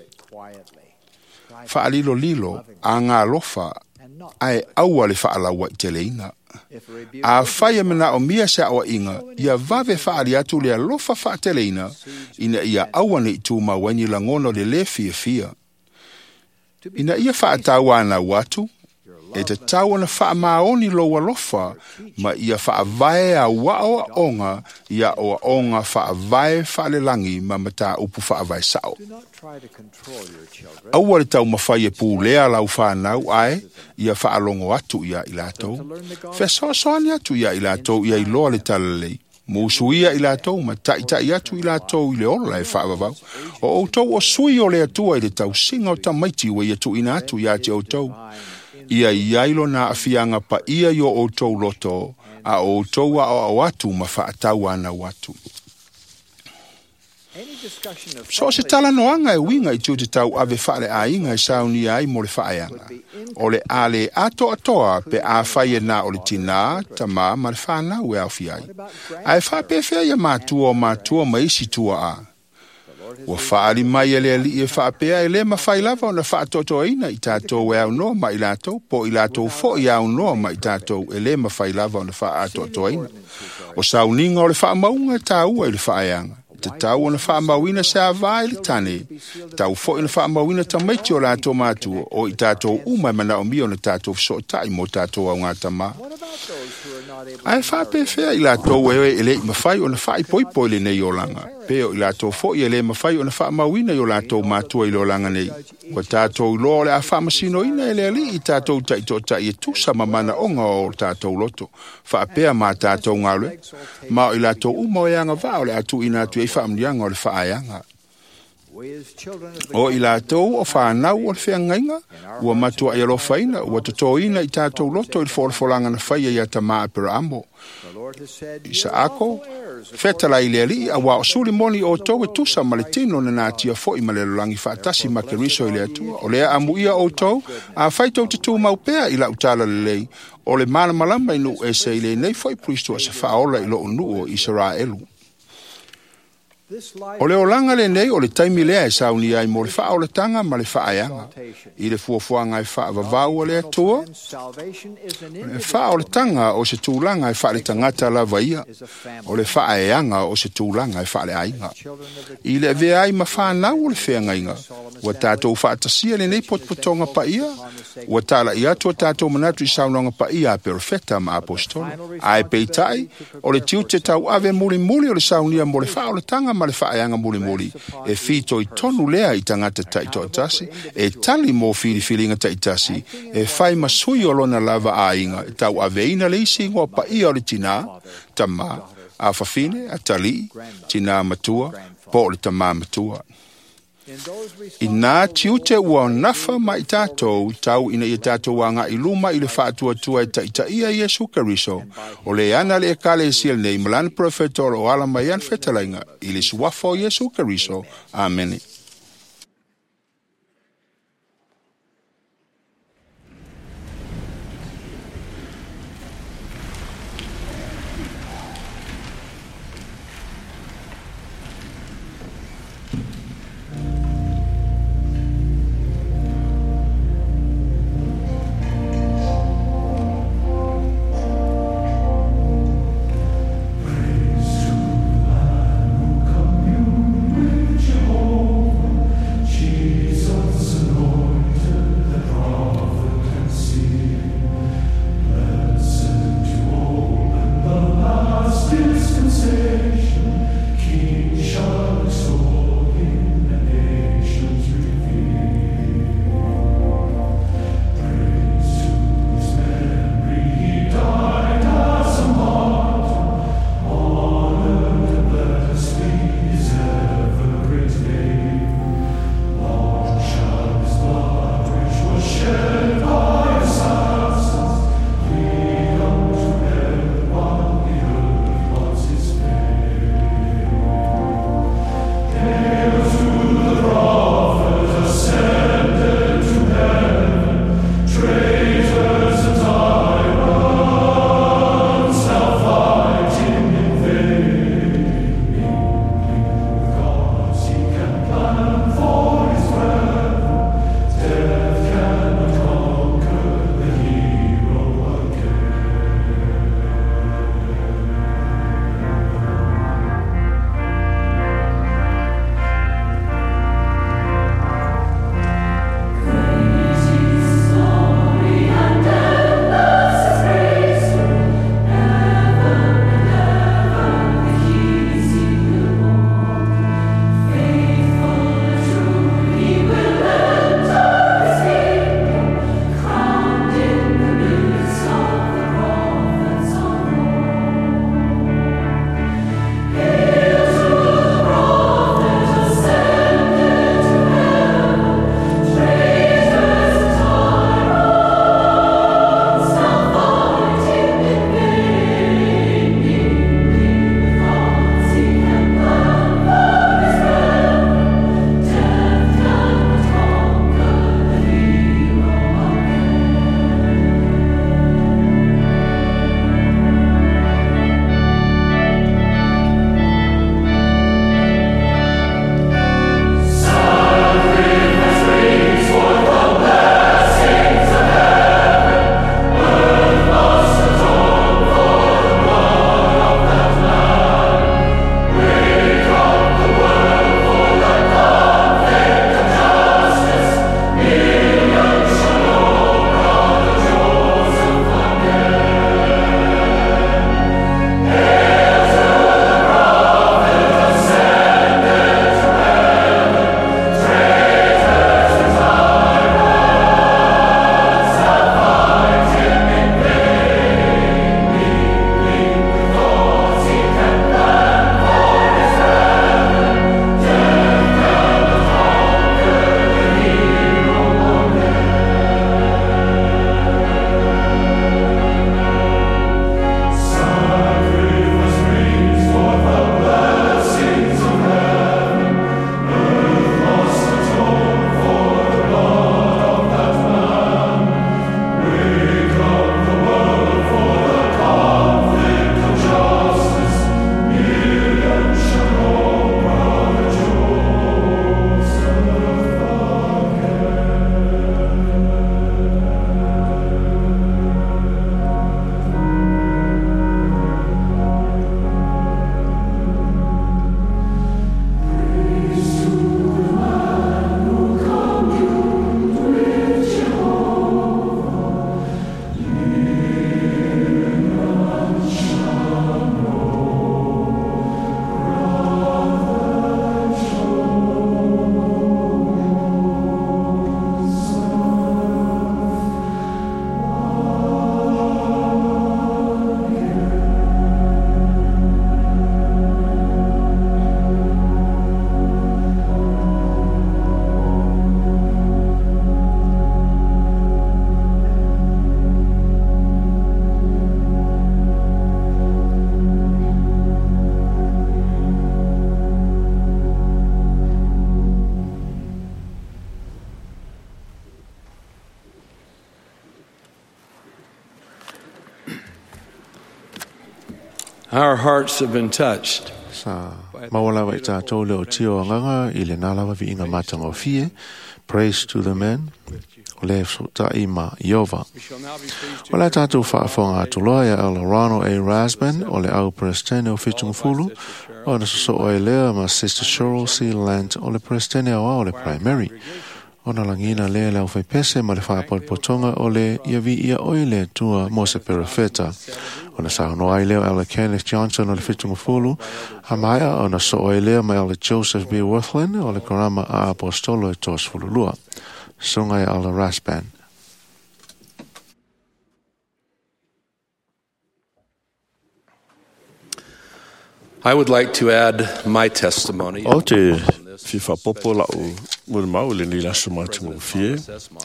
Whaalilo lilo a ngā lofa ai aua le whaalaua i te leina. A whai amana o mia se awa inga, ia vave whaali atu le alofa wha te leina, ina ia awane i tū mawaini langono le fia. Ina ia whaatau ana watu, e te tau ana wha maoni lo alofa, ma ia wha vae a waoa onga, ia oa onga wha vae wha langi ma mata upu wha vae sao. Aua le tau mawhai e pūlea lau whanau ai, ia whaalongo atu ia i lātou. Whesoasoani atu ia i lātou ia i loa le talalei. Musuia i lātou ma tai atu i lātou i le ola e whaavavau. O outou o sui o le atua i le tau singa o tamaiti ua ia tu ina atu ia te outou. Ia iailo na afianga pa ia i o outou loto a outou a o atu ma whaatau ana watu. So se tala noanga e winga i tu te tau ave whaare a inga e sauni ai mo le whaeanga. O le ale ato atoa pe a whaia na o le tina tama ma le whanau e au fiai. Ai whapewhea ia mātua ma isi tua a. Ua whaari mai e le ali e whapea e le ma whailava o na whaatoto ina i tātou e au noa ma i lātou, po i lātou fo i au noa ma i tātou e le ma whailava o na whaatoto ina. O sauninga o le whaamaunga tāua i le whaeanga. Te tau ona whaamawina se a vai le tane. Tau fo ina whaamawina tamaiti o lātou mātua o i tātou umai mana o mi o na tātou so tai mo tātou au ngāta mā. Ai whapewhea i lātou e ele i mawhai o na whai poipoi le nei o langa. Peo i lātou fo i ele mawhai o na whaamawina i o lātou mātua i lo langa nei. Wa tātou lo le a whaamasino ina ele ali i tātou taito tai e tusa mamana onga o tātou loto. Whapea mā tātou ngāle. Mā i lātou umo e anga vā o le atu ina atu e whaamrianga o le whaayanga. O i lātou o whanau o le whiangainga, ua matua i alo whaina, ua totoina i tātou loto i wholanga na whaia i ata maa pera amo. Isa ako, whetala i le ali, a wā o suri moni o tau e tusa ma le tino na nātia fo i ma le lolangi whaatasi ma ke riso i le atua. O lea amu ia o tau, a whaitou te tū maupea i la utala le lei, o le mana malama inu e se i le nei fo i pristo a se whaola i lo unuo i Israelu. O le olanga le nei o le taimi lea e sauni ai mo le wha o le tanga ma le whaeanga. I le fuafuanga e wha vavau o le atua. Le wha o le tanga o se tūlanga e wha le tangata la vaia. O le whaeanga o se tūlanga e wha le ainga. I le vea ai ma whanau o le whenga inga. Ua tātou whaatasia le nei potpotonga pa ia. Ua tala i atua tātou manatu i saunanga pa ia a perfeta ma apostolo. Ai peitai, o le tiu te tau ave muli o le saunia mo le wha o le tanga ma le whaeanga muli e fito i tonu lea i tangata taito atasi e tali mo whilinga taitasi e whai masui o lona lava a inga e tau aveina le isi ngua pa ia o le tina tama a whawhine a tali tina matua po le tama matua i nā tiute ua nafa ma i tātou tau ina i tātou wanga i luma i le whaatua tua e taita ia Iesu Keriso o le ana le kale siel nei malana profetor o ala mai an whetalainga i le suafo Iesu Keriso. Amen. Jehovah. Our hearts have been touched. Sa mawala wa ita tau leo tio anganga i le nalawa vi inga matanga o fie. Praise to the man. O le ta ima Iova. O le tatu whaafonga atuloa ia Lorano A. Rasban o le au Prestene o Fitungfulu. O na so o e lea ma Sister Cheryl C. Land o le Prestene o le primary. O na langina lea le au whaipese ma le whaapotpotonga o le ia vi ia oile tua Mose Perifeta. O na sahono ai leo ala Kenneth Johnson o le Fitungfulu. A maia o na so o e lea ma ala Joseph B. Worthland o le Korama a Apostolo e tos fululua. Sungai ala Rasban. I would like to add my testimony. O te fifa popo lau mul mau le ni lasu matungu fie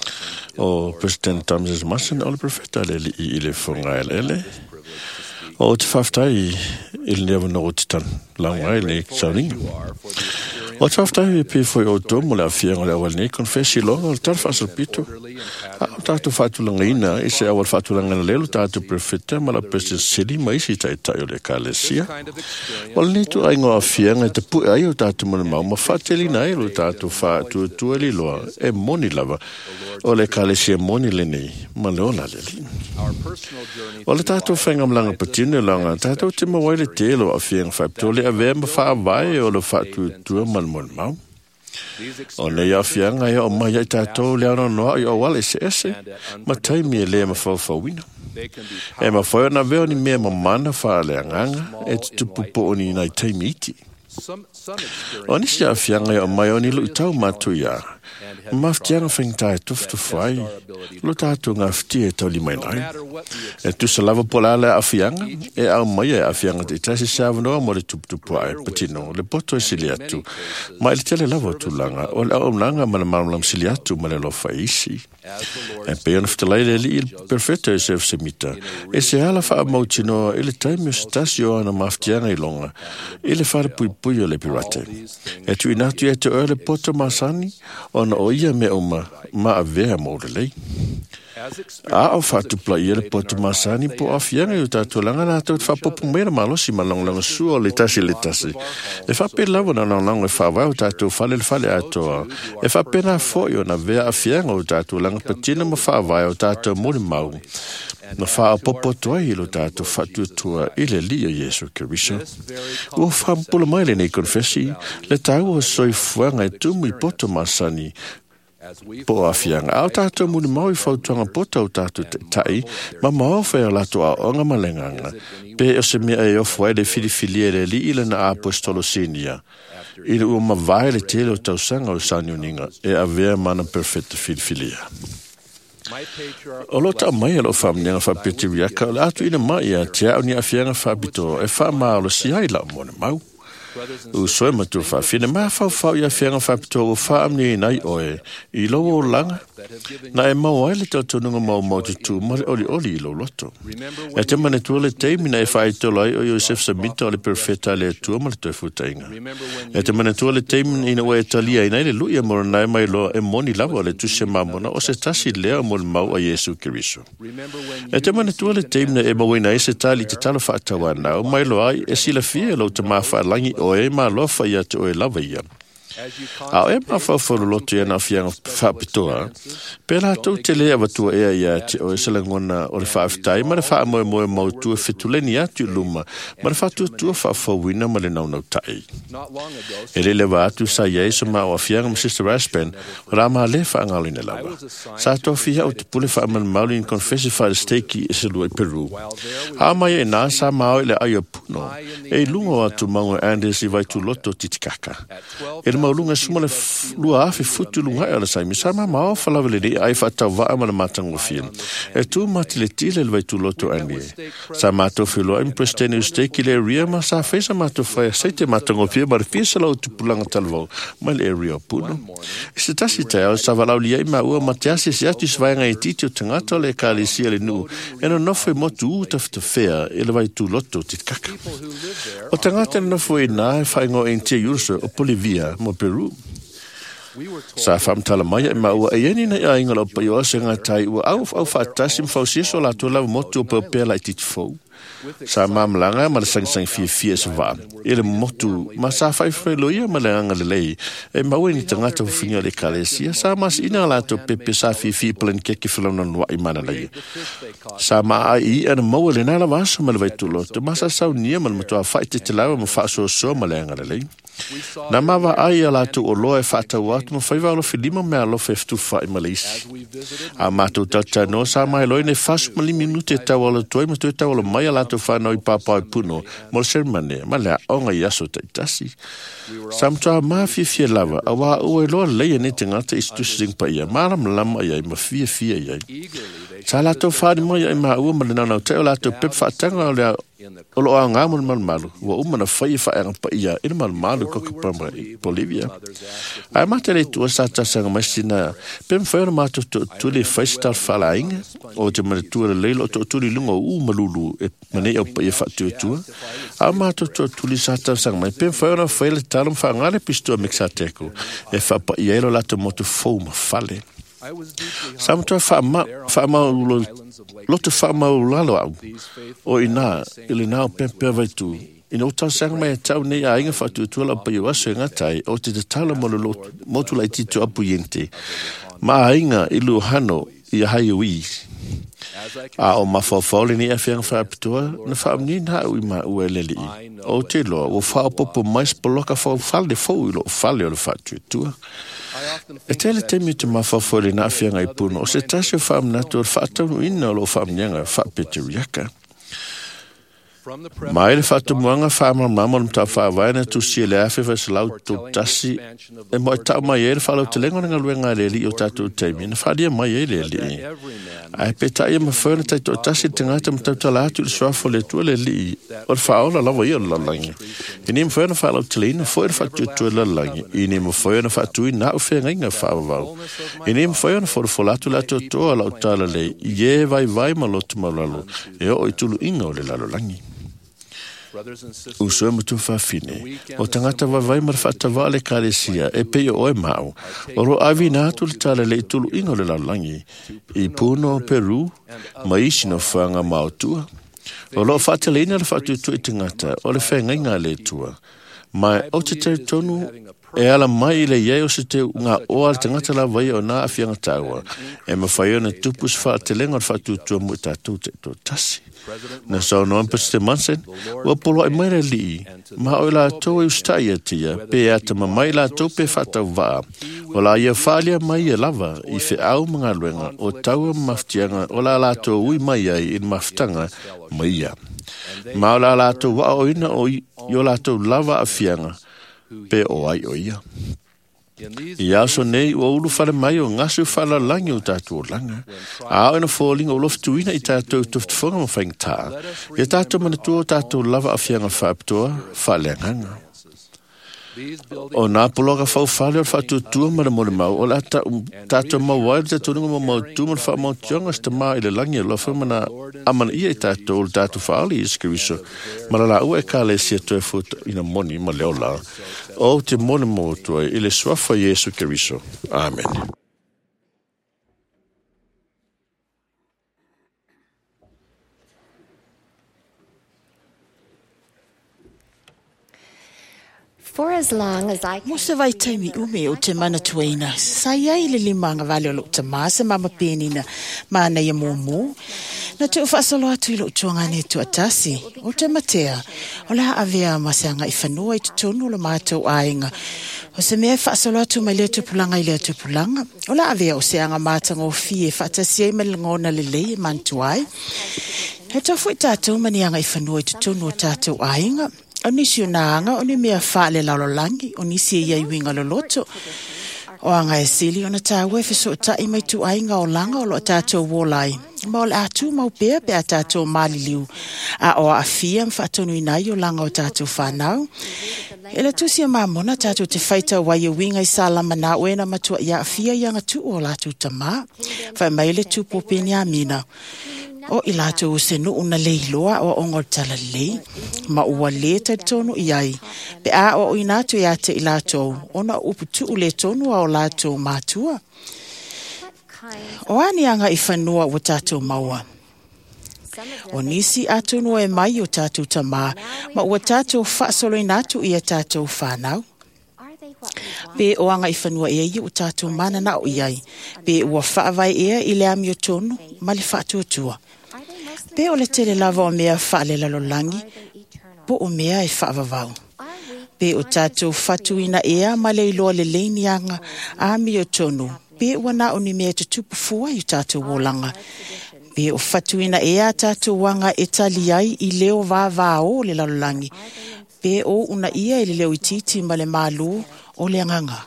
o President Thomas Mason o le profeta le i le fonga ele o te whaftai il never know titan langai le sauning o te whaftai pe foi o tomo le afianga le awal nei confessi lo o tal fa pito o tatu fatulanga ina i se awal fatulanga lelo tatu profeta ma la President City mai si tai o le kalesia o le tu ai ngo afianga te pu ai o tatu mo mau ma fateli nai lo tatu fa tu li lo e moni lava o le kalesia moni le nei ma le ona le li o le tatu fenga mlanga patino langa tatu te mo wai le telo afianga fa tole ave ma fa vai o le fa tu mal mau o le afianga ia o mai tatu le ana no i o wale se ma taimi le ma fa wina e ma fa na veo ni me ma mana fa le nganga e tu pupo ni na taimi iti oni se afianga ia o mai oni lu tau matu ia maftianga fengtai tuftu fai lo tatu ngafti e toli mai nai e tu se lava pola le afianga e au mai e afianga te tasi savano mo le tupu ai patino le poto e siliatu ma il tele lava tulanga o le au langa ma le malam siliatu ma le lo faisi e pe on ftelai le il perfetto e sef semita e se ala fa mautino il time stasio na maftianga ilonga il fa pui le pirate e tu inatu e te le poto masani on o ia me uma ma avea mo lei a o fatu plai le poto masani po afianga o tatu langa na tatu fa popu mera malosi malong su o le tasi e fa pe lavo na long e fa va o tatu fale ato e fa pena foi na vea afianga o tatu langa patina mo fa va o tatu mo mau na fa popo toi lo tatu fatu tua ile lia Yesu Keriso o fa polo mai le nei confessi le tau o soi fuanga e tu mi poto masani po afianga au tatu muni mau i fautuanga pota o tatu tai ma mau whea lato a onga malenganga pe o se mea e ofu ai le filifiliere li ila na apostolo sinia ila ua mawai le tele o tausanga o saniuninga e avea mana perfecta filifilia o lo ta mai lo famnia fa petiriaka o atu ina mai a tia o ni afianga fa bito e fa ma lo si ai la mo mau o soe matu fa fine ma fa ia fianga fa pito o fa amni nai oe i lo o langa na e mau ai le tautununga mau tu ma oli lo loto e te mane tu le teimi na e fa i to lai o Joseph Samito le perfeta le tu ma le to futainga e te mane tu le teimi ina oe talia ina le luia mo na mai lo e moni lava le tu se mamona o se tasi lea mo mau a Yesu Keriso e te mane tu le teimi na e mau ina e se tali te talo fa atawana o mai lo ai e sila fia lo te mafa langi o e ma lofa ia te oe lava ia a e ma fa loto ia na fianga whapitoa pera tau te lea watua ea ia te oe salangona o le whaaftai ma le wha moe mautua fetuleni atu luma ma le whatuatua whaafawina ma le naunau tai e le lewa atu sa Yesu ma o fianga ma Sister Rasban o la ma le whaangalina lawa sa toa fia o te pule whaaman mauli in confessi wha steki e se lua i Peru a mai e nā sa mao le aia puno e lungo atu maunga Andes i vai tu loto titikaka e le maulunga suma le lua afi futu lunga e ala saimi sama mao falawele ni ai fatau waa mana matango fien e tu mati le tile le vai tu loto anie sa mato filo im prestene usteki le area ma sa fesa mato fai seite matango fien ma le fisa lau tupulanga talvau ma le area puno se tasi teo sa walau lia ima ua matiasi si atu svaianga i titi o tangata le kalisia le nu e no nofo i motu utafta fea e le vai tu loto titkaka o tangata nofo i na e whaingo e ntia yurso o Bolivia mo Peru sa famtala mai e maua e ni na inga lo pa yo senga tai u au fatasi mfausiso la to la motu pe la titifo Sa mamlanga ma sang fie sa va. Ele motu ma sa fai loia ma le anga lei. E maweni tangata ufinya le kalesia sa mas ina la to pepe sa fie plan ke filona no i mana lei. Sa ma ai ana mo le na la vaso ma le vai tulo. To masa sa unia ma to fai te lawa ma fa so ma le anga lei. Na mawa ai ala tu o loe whata watu ma whaiwa alo whilima mea alo wheftu whai malisi. A mātou tata no sa mai loe ne whasu mali minute tau alo toi ma tui tau alo mai ala tu whanau i pāpau puno mo sermane ma lea onga i aso taitasi. Samtoa maa fie lava a wā ue loa leia ne te ngata i stusing pa ia maram lama iai ma fie iai. Sa la tau whāni mo iai maa ua ma le nanau te o la tau pep whaatanga o lea o loa ngā mun malmalu wa umana whai whaenga pa ia ina malmalu koki pama i Bolivia. Ai mate le tua sa tasanga masina pem whaena mātou to tuli whaistal whala inga o te mana tua leilo to tuli lunga u malulu e mane au pa ia whatu tua. Ai mātou to tuli sa tasanga mai pem whaena whaile talam whaangare pistua mixa teko e whapa ia ilo lato motu fau ma whale. Samtoa whaamau loto whaamau lalo au o ina ili nao pempea vaitu ina o tau sanga mai tau nei a inga whatu tuala pa i waso ngatai o te tala motu lai titu apu yente ma a inga ilu hano i a hai ui a o mawhawhawle ni a whianga whaapitoa na whaamni na ui ma ue leli o te loa o whaapopo mais poloka whawhale fau ilo whale o le whatu tua. E tele temi te mawhawhore na whianga i puno, o se tasi o whaamnatu o whaatanu ina o lo whaamnianga whaapetiriaka. Mai le whaatamuanga whaamamama mta whaawaina tu si le awhi whais lau tō tasi e mo e tau mai e le whalau te lengo nga luenga le li o tātou teimi na whaadia mai e le li. Ai pe tai e mawhaina tai tō tasi te ngata mtau talatu le swafo le tua le li o le whaola lawa i o lalangi. I ni mawhaina whalau te leina fo e le whatu tua lalangi. I ni mawhaina whatui na u whenga inga whaawau. I ni mawhaina fo le folatu la tō toa lau tala le i e vai malotu malalo e o i tulu inga o le lalolangi. Usua mutu whawhine, o tangata wawai mara whaatawa le kāresia e peo oe mau, o ro awi nātu le tala le tulu ingo le laulangi, i Puno, Peru, maisi no whanga mautua. O lo whaateleina le whaatutu i tangata, o le whenga le tua. Mai o te te tonu, e ala mai le iei o se te ngā oa le tangata la vai o nā awhianga taua, e mawhai o na tupus whaatelenga o whaatutua mu tātou te tō tasi. Na sau noan pas te mansen, wa polo ai mai li, ma o la tō e ustai atia, pe ata ma mai la tō pe whatau waa, o la ia whalia mai e lava, i whi au mga luenga, o taua maftianga, o la tō ui mai ai in maftanga, mai ia. Ma o la tō waa o ina o i la tō lava a fianga, pe o ai o ia. I aso nei ua ulu whare mai o ngasu whala langi o tātou langa. A o ina fōlinga o loftuina i tātou tuftufonga mo whaing tā. I tātou manatua o tātou lava a whianga whaaptoa, whaleanganga. O nā pologa whau whale o whaatutua mara mole mau, o la tātou mau waira te tununga mo mau tūmar wha mau tionga sta maa i le langi o lofa mana amana ia i tātou o le tātou whaali i skiriso. Mara la ua e kā le sia toi futa ina moni ma leo la. O te mone mo tua i le swafa Jesu Kiriso. Amen. For as long as I Mo se vai taimi ume o te mana tuaina, sa iai le limanga vale o lo te maasa mama penina maana ia mōmō. Na te ufasalo atu i lo tuanga ne tu atasi, o te matea, o la avea masanga i whanua i tutonu o lo mātou ainga. O se mea whaasalo atu mai lea tupulanga i lea tupulanga, o la avea o se anga mātanga o fie whaatasi ai malingona le lei mantuai. He tofu i tātou manianga i whanua i tutonu o tātou ainga, o nisi o nāanga, o ni mea whaale lalolangi, o nisi e iai winga loloto. O anga e sili o na tāua e wheso ta i mai tu ainga o langa o lo a tātou wōlai. Ma o le atu mau pēa pe a tātou maliliu. A o a fia mwhaatonu i nai o langa o tātou whanau. E la tusi a mamona tātou te whaita wai e winga i salama na oena matua i a fia i anga tu o lātou tamā. Whai mai le tupo pēni a mina. O i lātou se no una leiloa o ongol tala lei, ma ua le te tonu i ai. Pe a o inatu i ate i lātou, ona uputu u le tonu a o lātou mātua. O ani anga i whanua o tātou maua. O nisi atu no e mai o tātou tamā, ma ua tātou whaasolo natu i a tātou whanau. Pe o anga I whanua e ia o tātou mana na o iai, pe ua whaavai ea I le ami o tonu, ma le whaatuatua. Pe o le tele lava o mea whaale lalolangi, po o mea e whaavavau. Pe o tātou whatuina ea ma le iloa le leini anga ami o tonu, pe ua na o ni mea tutupu fua I tātou wolanga. Pe o whatuina ea tātou wanga e tali ai I leo vāvā o le lalolangi, pe o una ia I le leo ititi ma le malu o le anganga.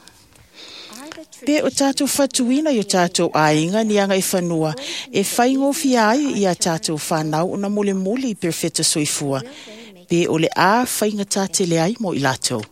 Pe o tātou whatuina I o tātou ainga ni anga I whanua, e whaingofi ai I a tātou whanau una mole I perfeta soifua, pe o le a whainga tātele ai mo I lātou.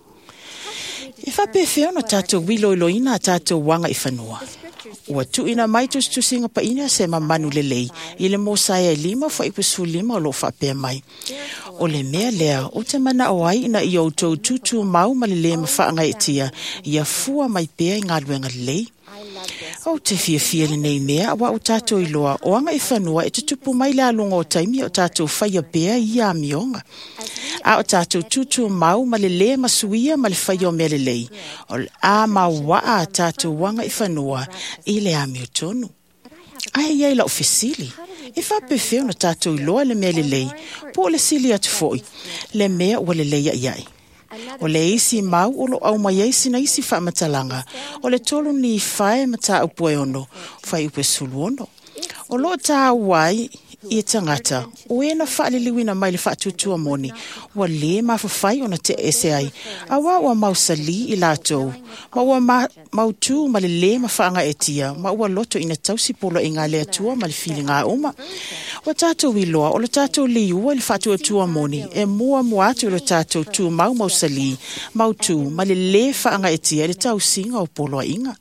E whape wheo na tātou wiloiloina a tātou wanga I whanua. Ua tuina mai tusinga pa ina se mamanu lelei, I le mosaya 5 fa ipusu 5 o lo whapea mai. O le mea lea, o te mana o ai ina I o tau tutu mau ma le le mawhaanga e tia, ia fua mai pea I ngā ruenga lelei. O te fia le nei mea, awa o tātou iloa, o anga I whanua e te tupu mai le alunga o taimi o tātou whaia pea I a mionga. A o tātou tutu mau ma le le masuia ma le whaia o mea lelei, o le a mawaa a tātou wanga I whanua I le ami o tonu. Ai iei la ofisili, e whape wheo na tātou iloa le mea lelei, po le sili atu foi, le mea o le leia iai. O le isi mau o lo au mai eisi na isi whaamatalanga, o le tolu ni whae mata upue ono, whai upe sulu ono. O lo tā wai I tangata, o e na whaaliliwina mai le whaatutua moni, wa le mawhawhai o na te ese ai, a wa mausali I lātou, ma wa mautu ma le mawhaanga e tia, ma ua loto ina tausi polo I ngā lea tua ma le whili ngā uma. O tātou iloa, o le tātou liua le whaatutua moni, e mua atu le tātou tu mausali, mautu ma le whaanga e tia, le tau singa o polo inga.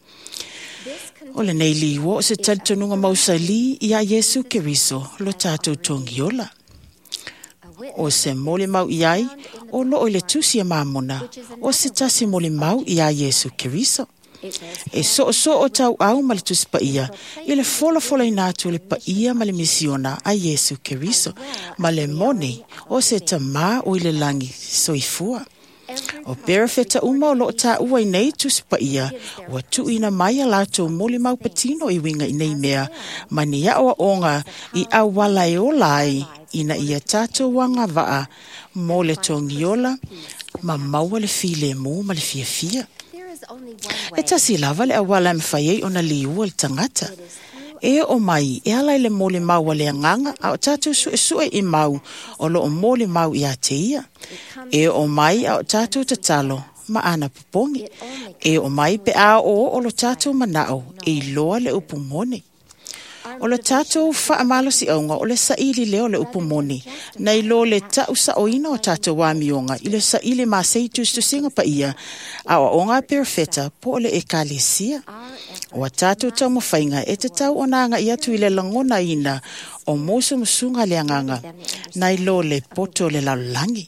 O le nei liwa o se talitonunga mausali I a Yesu Keriso lo tātou tongiola. O se mole mau iai, o lo o le tusi a mamona, o se tasi mole mau I a Yesu Keriso. E so o tau au ma le tusi pa ia, I le fola inatu le pa ia ma le misiona a Yesu Keriso, ma le mone o se tamā o I le langi soifua. O perfeta uma o lo ta ua I nei tusi pa ia, ua tuina mai a lātou mole mau patino I winga I nei mea, ma ni a oa onga I awala e o lai, ina ia tātou wanga waa, mo le tongiola, ma maua le file mu ma le fia. E tasi lava le awala mwhaiei o na liua le tangata. E o mai, e alai le mole mau le anganga, a o tātou sue I mau, o lo o mole mau I a te ia. E o mai, a o tātou tatalo, ma ana pupongi. E o mai, pe a o lo tātou manao, e loa le upumone. O le tātou whaamalo si aunga, o le saili leo le upumone, na I lo le tau sa oina o tātou wāmionga, I le saili ma seitus tu singa pa ia, a o onga perfeta po le ekalesia. O a tātou tau mawhainga e te tau onanga I atu I le langona ina o moso musunga le anganga na I lo le poto le lalangi.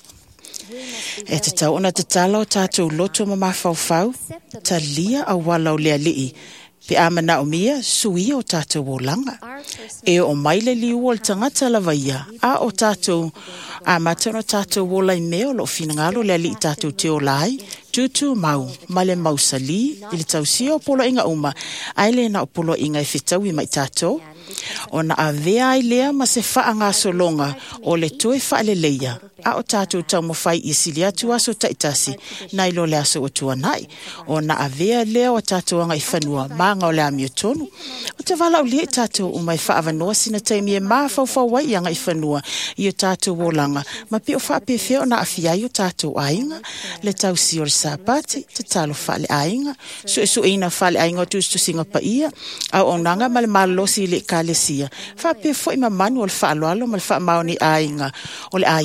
E te tau ona te tala o tātou loto ma mawhauwhau, ta lia a walau lea lii, pe amana o mia suia o tātou o langa. E o maile liu o le tangata lavaia, a o tātou a matano tātou o lai meo lo finangalo lea li tātou te o lai, tutu mau, male mausali, ili tausia o polo inga uma, aile na o polo inga e fitau I mai tātou. O na avea ai lea ma se faa ngā solonga o le toe faa le leia, a o tātou tau mawhai I sili atu aso taitasi, na ilo le aso o tuanai. O na avea lea o tātou anga I whanua, maanga o le ami o tonu. O te wala o lia tātou umai faa avanoa sina taimi e maa whauwhawai anga I whanua, I o tātou o langa, ma pi o faa pewheo na awhiai o tātou ainga, le tau si o le sāpati, te talo faa le ainga, su ina faa le ainga o tustu singa pa ia, au onanga ma le malosi le kalesia, faa pewhoi ma manu o le faa loalo ma le faa maoni ainga, o le aia se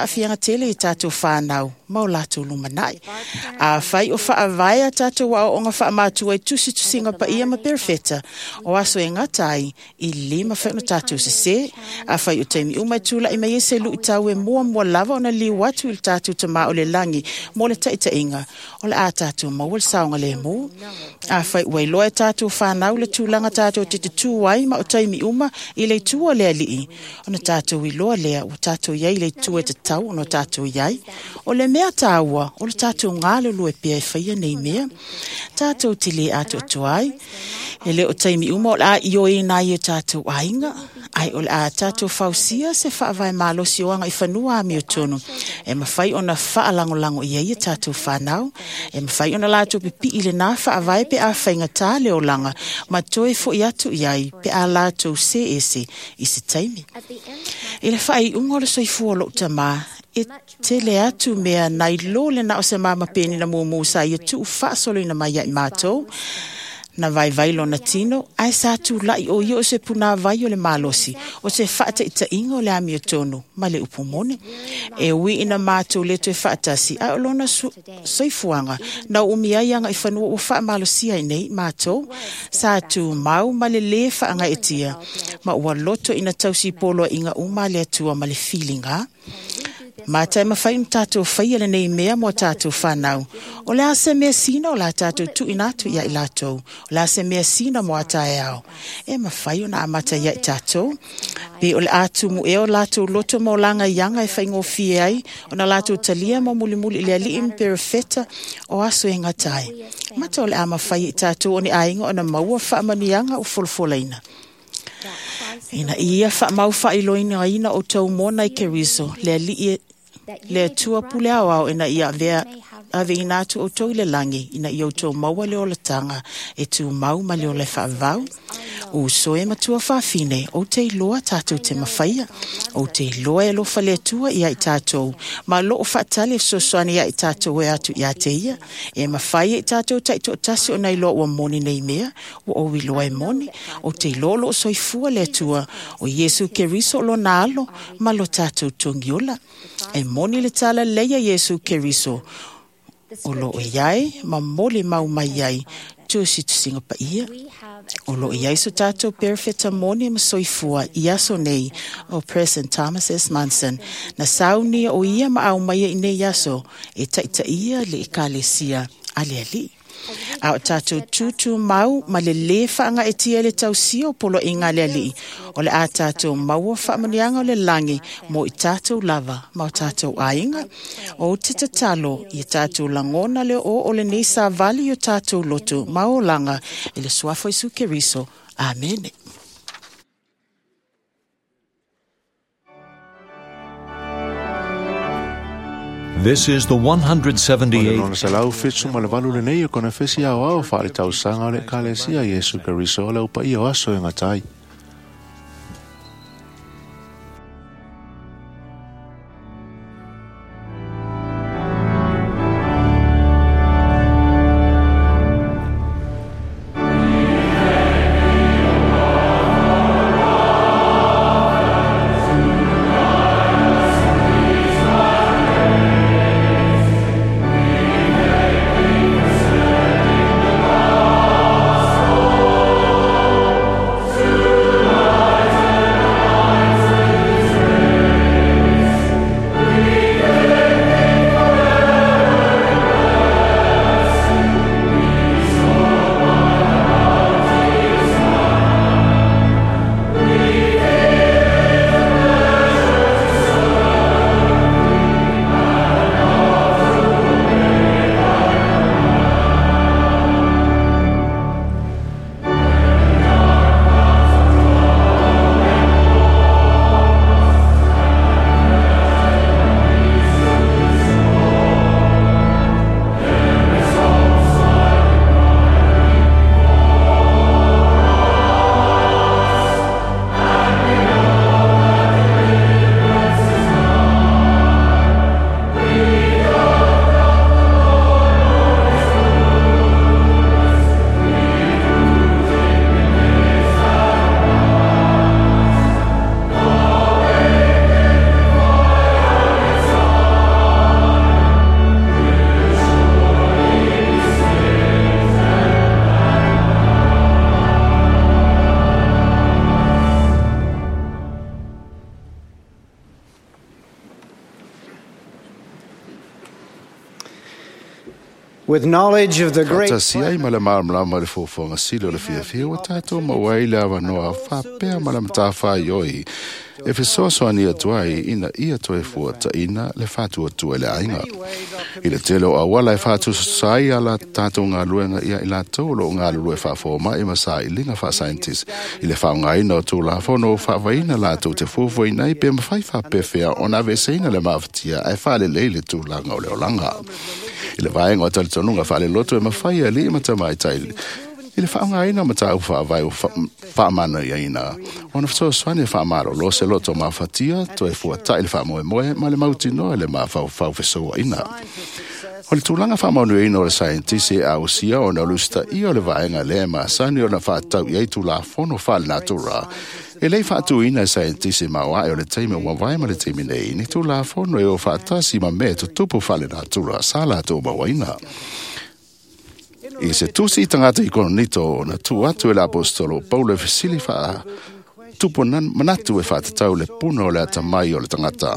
fianga tele I tātou whānau, mau lātou lumanai. A whai o whaavai a tātou wa o ngā whaamātua I tusinga pa ia ma perfeta, o aso e ngatai I lima whai no tātou se, a whai o teimi umai tūla I mai ese lu I tau e mua lava o na li watu I tātou ta mā o le langi, mo le taita inga, o le a tātou mau le saonga le mu. A whai ua loa tātou whanau le tūlanga tātou te tūwai ma o taimi uma I le tua lea lii. O na tātou I loa lea o tātou iai le tua te tau o na tātou iai. O le mea tāua, o le tātou ngāle lue pia E whaia nei mea. Tātou te le ato tuai. E le o taimi uma o le a io e nai e tātou ainga. Ai o le a tātou whausia se whaavai mālosi oanga I whanua a mio tonu. E mawhai o na whaalangolango iai e tātou whanau. E mawhai o na lātou pipi I le nā whaavai pe a whainga tā leo langa. Ma toe fo I atu iai pe a lātou se ese I se taimi. I le whai ungo le soifua lo tamā. E te le atu mea nai lo le na o se mama peni na mumu sa I tu whaasolo I na mai I mātou. Na vai lo na tino, ai sa tu lai o io se puna vai o le malosi, o se whaata ita ingo le amio tonu, ma le upumone. E ui ina mātou le tue whaatasi, ai o lona soifuanga, na umiaianga I whanua o wha malosia I nei mātou, sa tu mau ma le whaanga etia, ma ua loto ina tausi polo inga uma le atua ma le feelinga. Mātai mawhai tātou whaia le nei mea mo tātou whanau. O le ase mea sina o la tātou tu inatu ia I lātou. O le ase mea sina mo atai au. E mawhai o na amata ia I tātou. Pe o le atu mu e o lātou loto mo langa ianga E whaingo fie ai. O na lātou talia mo muli muli le ali im perfeta o aso e ngatai. Mata o le ama whai I tātou o ni ainga o na maua whaamanianga o folfolaina. Ina ia whaamau whailoina ina o tau mona I Keriso. Le tua pule au ina ia vea ave inatu o tau le langi ina ia o tau maua leo le tanga e tu mau ma leo le whaavau. O so e matua whaafine o te iloa tātou te mawhaia. O te iloa e lofa le tua ia I tātou. Ma lo o whaatale so soani ia I tātou e atu ia te ia. E mawhaia I tātou taito tasi o nei lo o moni nei mea. O iloa e moni. O te iloa lo soifua le tua. O Yesu Keriso lo nalo ma lo tātou tongiola. E moni le tala leia Yesu Keriso. O lo iai ma mole mau mai iai. Tusi tusinga pa ia. O lo iai so tātou perfeta moni ma soifua ia so nei o President Thomas S. Manson. Na sauni o ia ma au mai I nei yaso e taita ia le ikalesia ale ali. A o tātou tutu mau ma le whaanga e tia le tausio polo inga le ali. O le a tātou maua whaamanianga o le langi mo I tātou lava ma o tātou ainga. O te tatalo I tātou langona le o le nisa vali o tātou loto ma o langa e le suafo Isu Keriso. Amen. This is the 178th. Ona se lau fitsu ma le walu le nei o kona fesi au au wha le tau sanga o le kalesia Yesu Keriso o le upa I o aso e ngatai. Thank you. With knowledge of the great Tasia I mala mala mala fo nga silo le fia o tato ma waile ava noa fa pea mala mta fa yoi. E fe so ani atuai ina ia toe fuata ina le fatu atu ele ainga. I le telo a wala e fatu sai ala tato ngā luenga ia ila tolo ngā lue fa foma e masa i linga fa scientist. I le fa ngai no tu la fono fa vaina la tu te fufo ina i pe mawhai fa pefea o na veseina le mawhatia e fa le leile tu langa o leo langa. I le vaenga o talitonunga fa le loto e mawhai a li mata mai taili. I le whaanga ina ma tau whaavai o whaamana ia ina. Ona whaso swane whaamaro lo se loto mawhatia to e fuata i le whaamoe moe ma le mauti noa le mawhau whauwhesoa ina. O le tūlanga whaamaunu ina o le scientisi e au sia o na lusta i o le vaenga le ma sani o na whaatau i eitu la fono whaal natura. E lei whaatu ina e scientisi ma wae o le teime o mawai ma le teime nei ni tu la fono e o whaatasi ma me tu tupu whaale natura sa la tu mawaina. I se tusi tangata I kononito na tu atu e la apostolo Paulo e fesili wha tupo manatu e whaatatau le puna o le atamai o le tangata.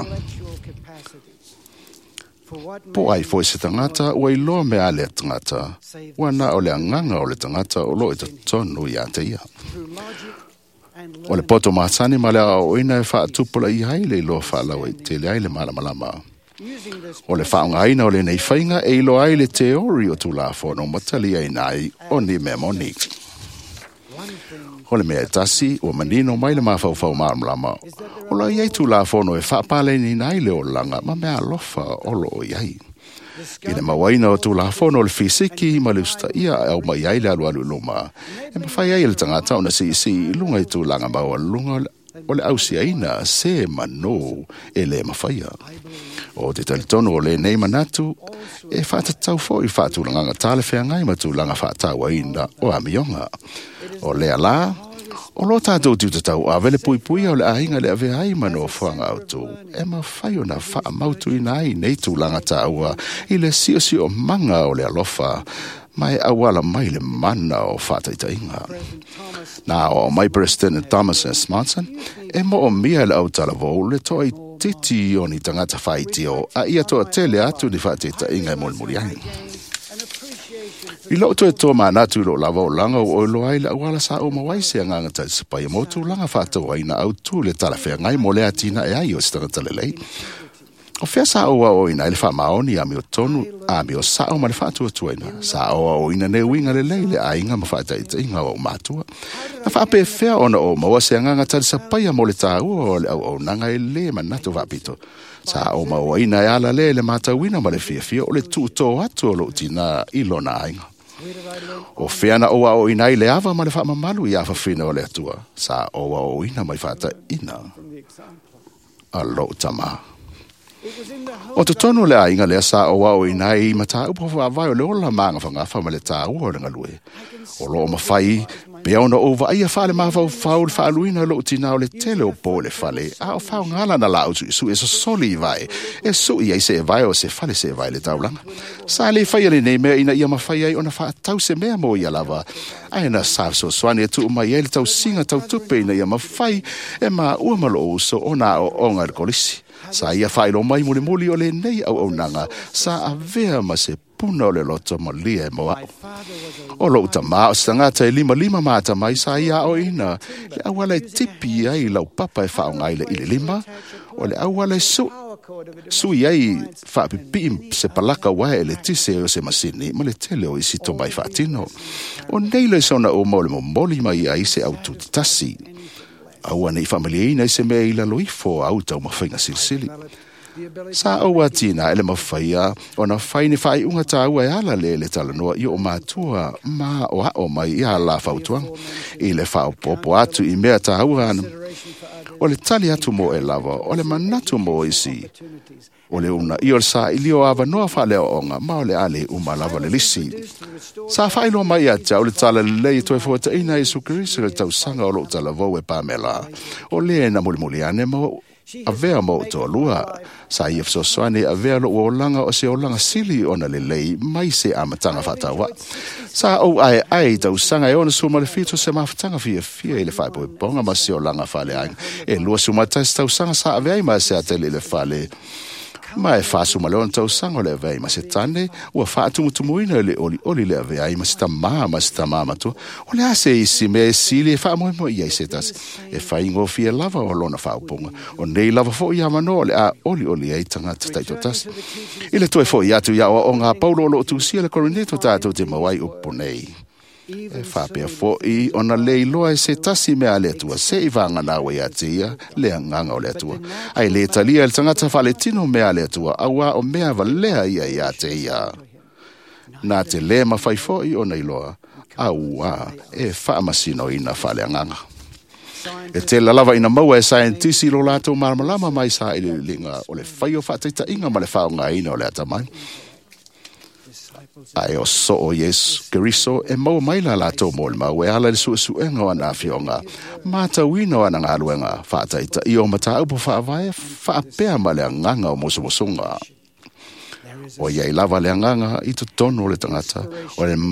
Po ai foi se tangata ua I loa mea le tangata ua na o le anganga o le tangata o lo I tonu I ate ia. O le poto maasani ma le o ina e whaatupola I haile I loa whaalau e te le aile malamalama. O le whaungaina o le nei whainga e ilo ai le teori o tula whono matali ai nai o ni mea moni. O le mea tasi o manino mai le mawhau maramlama. O la iei tula whono e whaapale ni nai le o langa ma mea lofa o lo o iei. I le mawaina o tula whono le fisiki ma le usta ia au mai ai le alu luma. E mawhai ai le tangata o na si ilunga I tulanga maua lunga o le ausia ina se mano e le mawhaia. O te talitono o le nei manatu e whaatatau fo I whaatulanga tale whengai ma tūlanga whaatau aina o amionga. O le ala, o lo tātou tiu tatau a vele pui pui o le ahinga le ave ai mano o whanga autu. E ma whai o na wha mautu ina ai nei tūlanga tāua I le sio manga o le alofa. Mai awala mai le mana o whātaitainga. Nā o mai President Thomas S. Monson, e mo o mia le au talavou le toi titi o ni tangata whaitio, a ia toa tele atu ni whātaitainga e molmuriani. I lo to e tō mānatu lo lava o langa o ilo ai le awala sa o mawaise a nganga tai sipai mo tu langa whātau aina au tu le talawhea ngai mo le atina e ai o stangata lelei. O fea sa oa o ina ele wha maoni a mi o tonu a mi o sa o ma le whaatua tuaina. Sa oa o ina ne winga le leile a inga ma whaataita inga o mātua. Na whaape fea ona o maua se anganga tari sa paia mo le tāua o le au nanga e le manatu whapito. Sa o maua ina e ala le mātauina ma le fia o le tūtō atu o lo tina ilo na inga. O fea na oa o ina i le ava ma le wha mamalu I afa whina o le atua. Sa oa o ina mai whaata ina. A lo tama. O te tonu le ainga le sa o wao ina I mata upo whaavai o le ola maanga whangafa ma le tā ua o le ngalue. O lo o mawhai, pia ona o wa ia whaale mawhau whau le whaaluina lo tina o le tele o po le whale, a o whau ngala na la utu isu e so soli I vai, e su I se e vai o se whale se e vai le taulanga. Sa le whai ale nei mea ina ia mawhai ai ona wha tau se mea mo ia lava, ai na sa so swane e tu umai ele tau singa tau tupe ina ia mawhai, e ma ua malo uso o na o onga le kolisi. Sa ia whaelo mai muli muli o le nei au nanga, sa a vea ma se puna o le loto ma lia e moa. O lo uta maa o stangata e lima maata mai sa ia o ina, le awala e tipi ai lau papa e whao ngai le ile lima, o le awala e sui ai whaapipi se palaka wae le tise o se masini, ma le tele o isi to mai whaatino. O nei le sona o mo le momoli mai ai se autu tasi. Aua nei familia nei se mea ila loifo au tau mawhainga silsili. Sa aua tina ele mawhaia, o na whaini whai unga tāua e ala le talanoa I o mātua ma o hao mai I ala whautuang. I le whao popo atu I mea tāua ana. O le tali atu mo e lava, o le manatu mo isi. O le una I o sa ili o awa noa whale o onga, ma o le ale uma lava le lisi. Sa whailo mai ata o le tala lei toi fwata ina Jesu Kristo le tau sanga o lo tala vau e Pamela. O le na muli ane mo a vea mo to lua. Sa I so swane a vea lo o langa o se o langa sili o na le lei mai se amatanga whatawa. Sa o ai tau sanga e ona suma le fito se mafatanga fia I le whaipo e ponga ma se o langa whale ang. E lua suma tais tau sanga sa a vea I ma se atele le whale. Ma e whaasu ma leon tau sango le vei ma se tane, ua whaatumuina le oli le vei ma se tamā matu, o le ase isi me e sili e whaamoe ia i se tasi, e whaingo fia lava o lona whauponga, o nei lava fo ia mano le a oli e tangata taito tasi. I le toe fo i atu ia o ngā paulo lo tu sia le koroneto tātou te mawai upo nei. E whapea fo i ona lei loa e se tasi mea le atua, se i vanga nawe ia te ia, le nganga o le atua. Ai le talia el tangata whale tino mea le atua, awa o mea valea ia te ia. Nā te le mawhai fo i ona i loa, aua e whaamasino ina whale nganga. E te lalawa ina maua e scientisi lo lato marmalama mai sa ili linga o le whaio whaataita inga ma le whaonga ina o le atamai. Ai o so o Yesu Keriso e mau mai la lato mo le mau e ala le suenga o ana fionga. Mata wina o ana ngaluenga whaataita i o mata upo whaavae whaapea ma le nganga o mosumosunga. O iei lava le nganga i tu tono le tangata o le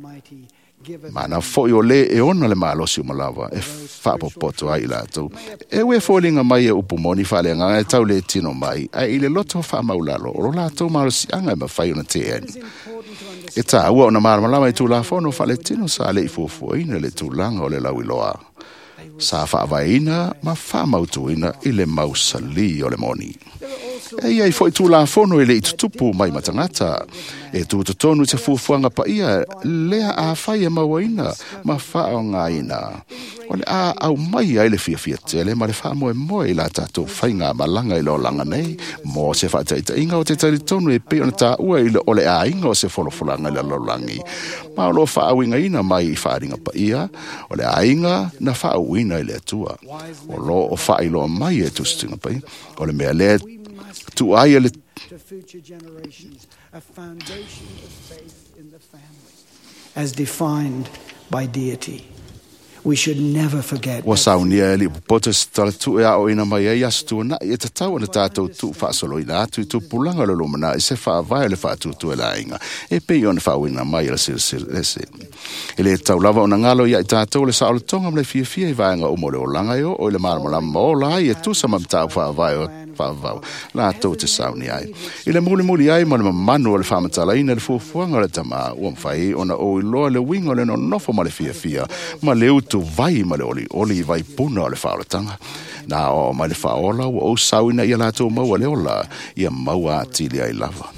mana foi o le e ona le malosi o malava e whaapopoto ai lato. E we fōlinga mai e upumoni whale nganga e tau le tino mai a i le loto whaamaulalo o lato malosi anga e mawhai ona te eni. E tā ua ona maramalama i tū la whono whale tino sa le i fuafuaina le tūlanga o le lauiloa. Sa whaavaina ma whaamautuina i le mausali o le moni. E ia i fwoi tū la whono i le i tutupu mai matangata. E tū tonu te fuafuanga pa ia lea a whai e mawaina ma whao ngā ina. O le a au mai ai le fia tele ma le whaamoe moe i la tātou whai ngā malanga i lo langa nei. Mo se whaataita inga o te tari tonu e pe ona tā ua i le ole a inga o se wholofulanga i la lolangi. Ma o lo whaau inga ina mai i whaaringa pa ia. O le a inga na whaau ina i le atua. O lo o whai lo mai e tustinga pa i. O le mea le tu ai le to future generations, a foundation of faith in the family, as defined by deity. We should never forget. Wa saunia li potes tala tu ya o ina mai ya stu na e tatau na tatou tu fa solo ina tu tu pulanga lo mana e se fa vai le fa tu tu la inga e pe yon fa wina mai le sil ese ele tau lava ona ngalo ya tatou le sa tonga le fia vai nga o mo le langa yo o le marmala mo la e tu sa mam tau fa vai fa la to te saunia ai ile muli ai mo le manu le fa matala ina le fuanga le tama o fai ona o lo le wingo le no fo ma le fia ma le tu vai ma le oli vai puna le whaalatanga. Nā o ma le whaola o sauina ia lātou maua le ola ia maua atili ai lava.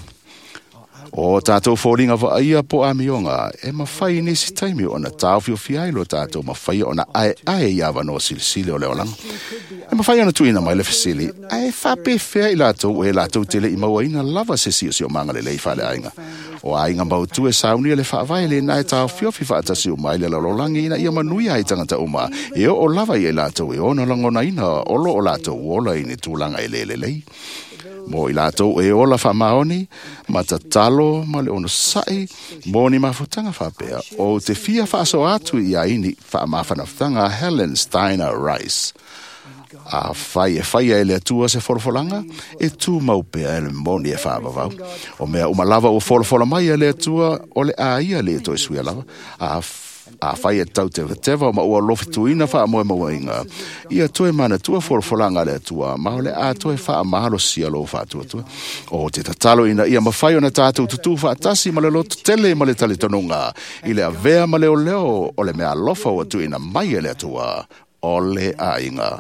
O tātou fōringa wa aia po amionga e mawhai nisi taimi o na tāwhio fiailo tātou mawhai o na ae iawa no silisili o leolang. E mawhai ana tuina mai le fesili ae whape whea i lātou e lātou tele i maua ina lava se si o manga le leifale ainga. O ainga mautu e sauni le whaavai le nai tāwhio fi whaatasi o mai le lalolangi ina ia manuia i tangata uma e o lava i e lātou e ona langona ina olo o lātou ola i ni tūlanga e lelelei. Mo i lātou e ola whamaoni, matatalo, ma le ono sai, mo ni mawhutanga whapea, o te fia whaaso atu i a ini whaamawhanawhtanga Helen Steiner Rice. A whai e le atua se wholofolanga, e tū maupea e le moni e whaamawau. O mea umalava o wholofola mai e le atua, o le a ia le to e suia lava, a whai e tau te tewa ma ua lofi tuina wha moe mawainga. Ia toe mana tua wholofolanga le atua, ma o le a toe wha mahalo sia lo wha tua. O te tatalo ina ia mawhai o na tātou tutu wha atasi ma le loto tele ma le tali tonunga. I le avea ma leo o le mea lofa o tuina mai e le atua, o le a inga.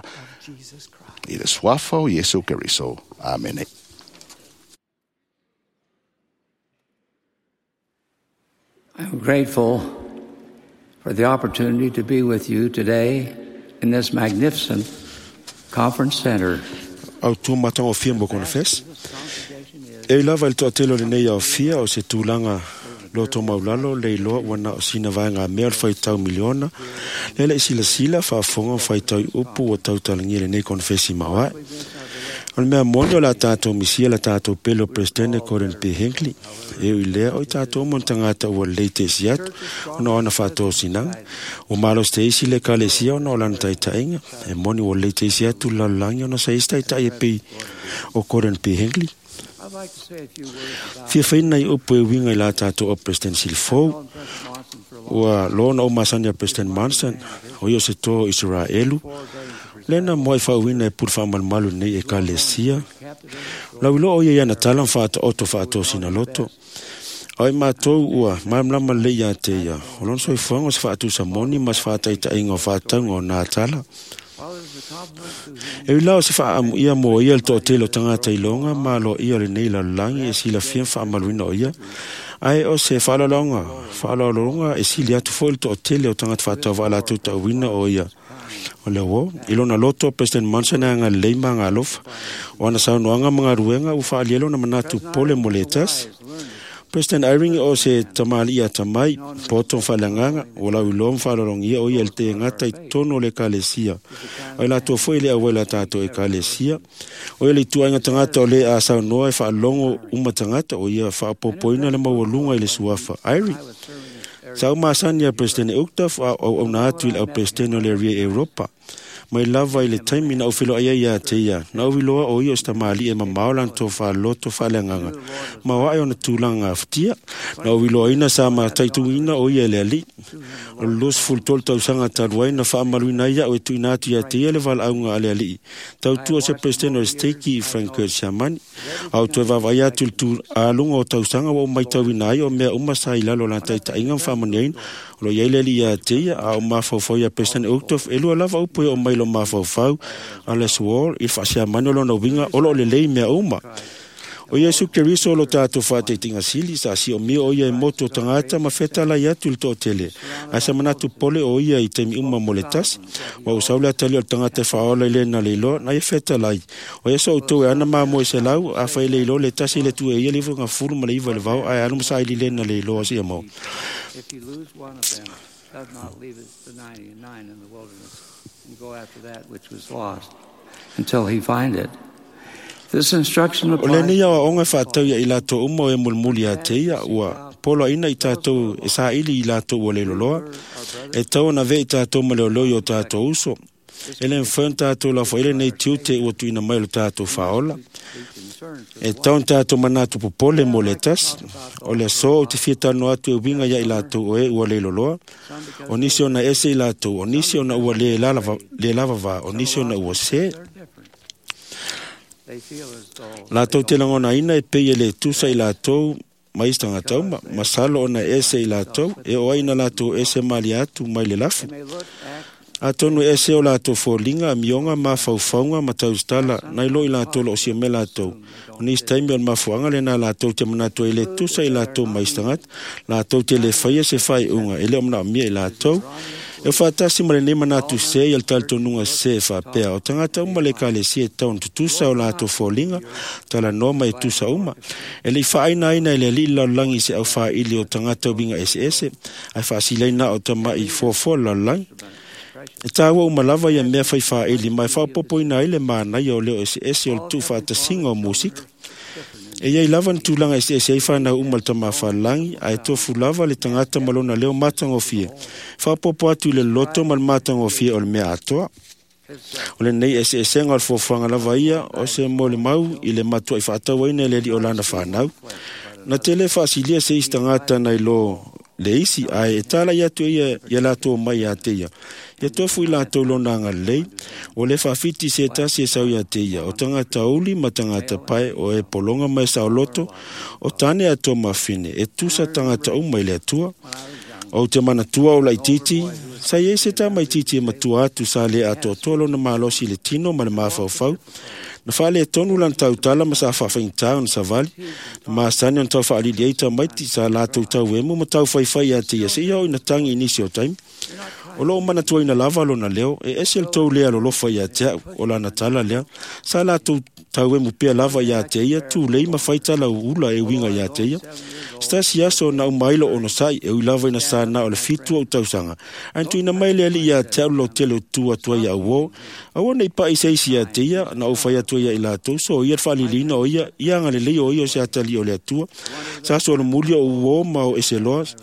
I le swafa o Yesu Keriso. Amen. I'm grateful for the opportunity to be with you today in this magnificent conference center. Au tu matango fia mo confess. E lava il totelo le nei au fia o se tulanga lo to maulalo le lo wana sina vanga mel fai tau miliona. Le sila fa fonga fai tau upu o tau talangi le nei confessi mawa. On mea mono la tato misia la tato pelo prestene Corin P. Hinckley. E i lea o tato montangata ua leite siatu, ona ona fato sinang. O malo ste isi le kalesia ona olan taitainga. E moni ua leite siatu la langi ona sa ista ita e pei o Corin P. Hinckley. Fia faina i upo e winga i la tato o President Silfou. Ua lona o masania President Manson. O yo se to Israelu. Lena moai whauina e pur whamalmalu nei e kalesia. Lau ilo o ia na talam whaata oto whaato sina loto. Ai mātou ua, maamlama le ia te ia. O lon soi whango se whaatu sa moni, mas whaatai ta ingo whaatau o nā tala. E wilao se whaamu ia mo ia le tōtelo tangata ilonga, ma lo ia le nei la langi e sila fien whaamaluina o ia. Ai o se whaalalonga e sili atu fo le tōtele o tangata whaatau wala tu ta wina o ia. O le wo, ilona loto President Manson nga leima nga alofa. O ana saunoanga mga ruenga u whaalielo na manatu pole mo le tas. President Irving o se tamali ia tamai, poto whalanganga, o lau ilom whalalongia o ia te ngata i tono le kalesia. O ila tua fwoi le awela tato e kalesia. O ia le tuanga tangata o le a saunoa e whaalongo umatangata o ia whaapopoina le mawalunga i le suafa. Irving. Sau masani a President Uktaf au na atu il au President o le ria Europa. Mai lava i le taimi na ufilo aia ia te ia. Na uwiloa o ia stamali e mamaolan to wha loto whalenganga. Ma wae o na tūlanga aftia. Na uwiloa ina sa ma taitu ina o ia le ali. O los full tol tau sanga taruai na wha amaluina ia o e tu inatu ia te ia le wala aunga ale ali. Tau tua se President o Steki Frank Siamani. Au tue wawa ia tu alunga o tau sanga wa mai tau inai o mea umasa ilalo la taita inga whamaniain. Lo yaile li ia te ia a o mawhawhau ia President Uktof e lua lava upo o mai lo mawhawhau a les wall i whasia manolo na winga o lo le lei mea uma. O Yesu Keriso lo tātou whātei tinga sili sa si o mi o ia e moto tangata ma whetala i atu il tō tele. Asa manatu pole o ia i teimi uma mo le tasi. Wa usaule atali o tangata whaola i le na leilo na i whetala i. O Yesu au tau e ana maa mo i se lau a whai leilo le tasi le tu e ia lifu ngā furu ma le iwa le vau ai anu masa i li le na leilo a si a mau. If you lose one of them, does not leave it the 99 in the wilderness and go after that which was lost until he find it. This instruction applies. O le nia o onga whātau ia i lato umo e mulmuli a te ia ua polo ina i tātou e sa ili i lato ua le loloa. E tau na ve i tātou ma leo loi o tātou uso. Ele mwhen tātou la whaile nei tiute ua tu ina mai lo tātou whaola. E taun tātou manatu popole mo le tas. O le so o te whietano atu e winga ia i latou o e ua le loloa. O nisi o na ese i latou. O nisi o na ua le lava va. O nisi o na ua se. Latou te langona ina e pei e le tusa i latou maistanga tauma. Masalo o na ese i latou. E o aina latou ese mali atu mai le lafu. A tonu ese o latou fōlinga, mionga, ma whauwhaunga, ma taustala, nai lo i latou lo si o me latou. O nis taimi on mafuanga le na latou te manatua i le tusa i latou maistangat, latou te le whaia se whai unga, ele o mna mia i latou. E whaatasi ma le ne manatu se i al tal tonunga se whapea. O tangata uma le ka le si e taun tutusa o latou fōlinga, tala noma e tusa uma. E le whaaina aina e le li laulangi se au wha ili o tangata o binga SS, ai whaasileina o tama i fōfō laulangi. E tāua umalava ia mea whaiwha ili mai whapopo ina ile mānai o leo SS o le tu whaatasinga o musika. E iei lava ni tūlanga SS ei whanau umal ta mawhalangi a e tofu lava le tangata malona leo matangofie. Whapopo atu i le loto mal matangofie o le mea atoa. O le nei SS ngal fōwhanga lava ia o se mo le mau i le matua i whaatawa ina le li o lana whanau. Na tele whaasilia se istangata nei lo le isi ai e tala ia tu ia lato mai a te ia. Ia tofu i lato lona ngā lei, o le whawhiti se tasi e sau ia te ia. O tangata uli ma tangata pai o e polonga mai sao loto, o tane ato mawhine, e tusa tangata umai le atua. O te mana tua o lai titi, sa ie se ta mai titi e matua atu sa le ato tolo na malosi le tino ma le mawhauwhau. Na whale e tonu lan tau tala ma sa whawhaingtau na sa vali. Na maasani an tau whaalili eita maiti sa lātou tau emu ma tau whaiwhai a te ia. Se iau ina tangi inisi o taimi. O loo mana tua ina lava lo na leo. E ese al tau lea lo lofa ia te o la na tala lea. Sa lātou tau emu pia lava ia te ia. Tu lei ma whaitala ula e winga ia te ia. Stasi aso na umailo o no sai e ui lava ina sa na o le fitu au tausanga. Antu ina maile ali ia te au lo telo tua tua ia uo. Awana i pa i seisi ia te ia na ufai atua ia i lātou. So ia whalilina o ia ngale lei o ia o se atali o le atua. Sa so na muli o uo ma o ese loas.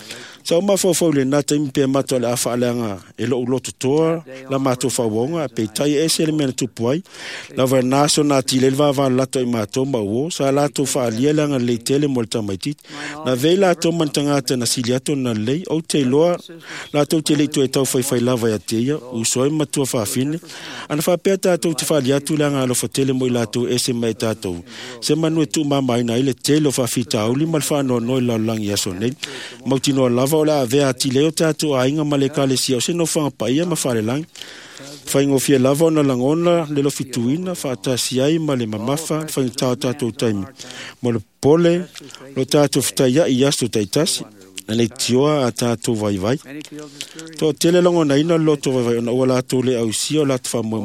Sa ma fo le na taimi pe mato le afaalanga e lo toa la mato fa wonga pe tai ese le mena tupuai la va naso na tile va la to mato ma wo sa la to fa liela nga le tele molta maiti na vela to mantanga na siliato na lei o te loa la to te le to e tau fai lava ya te u soi matua fa fine ana fa peta to te fa liatu la nga lo fotele mo la to ese mai tato se manu tu mama ina ile tele fa fita uli mal fa no la lang ya sonel mautino lava ola ve atile o tato ainga maleka le sia se no fa pa ia ma fa le lang fa ingofia lava na langona le lo fituina fa tasiai ma le mamafa fa tato time mo le pole lo tato ftaia ia sto taitasi le tioa a tato vai to tele longo na ina lo to vai na wala to le au sio la fa mo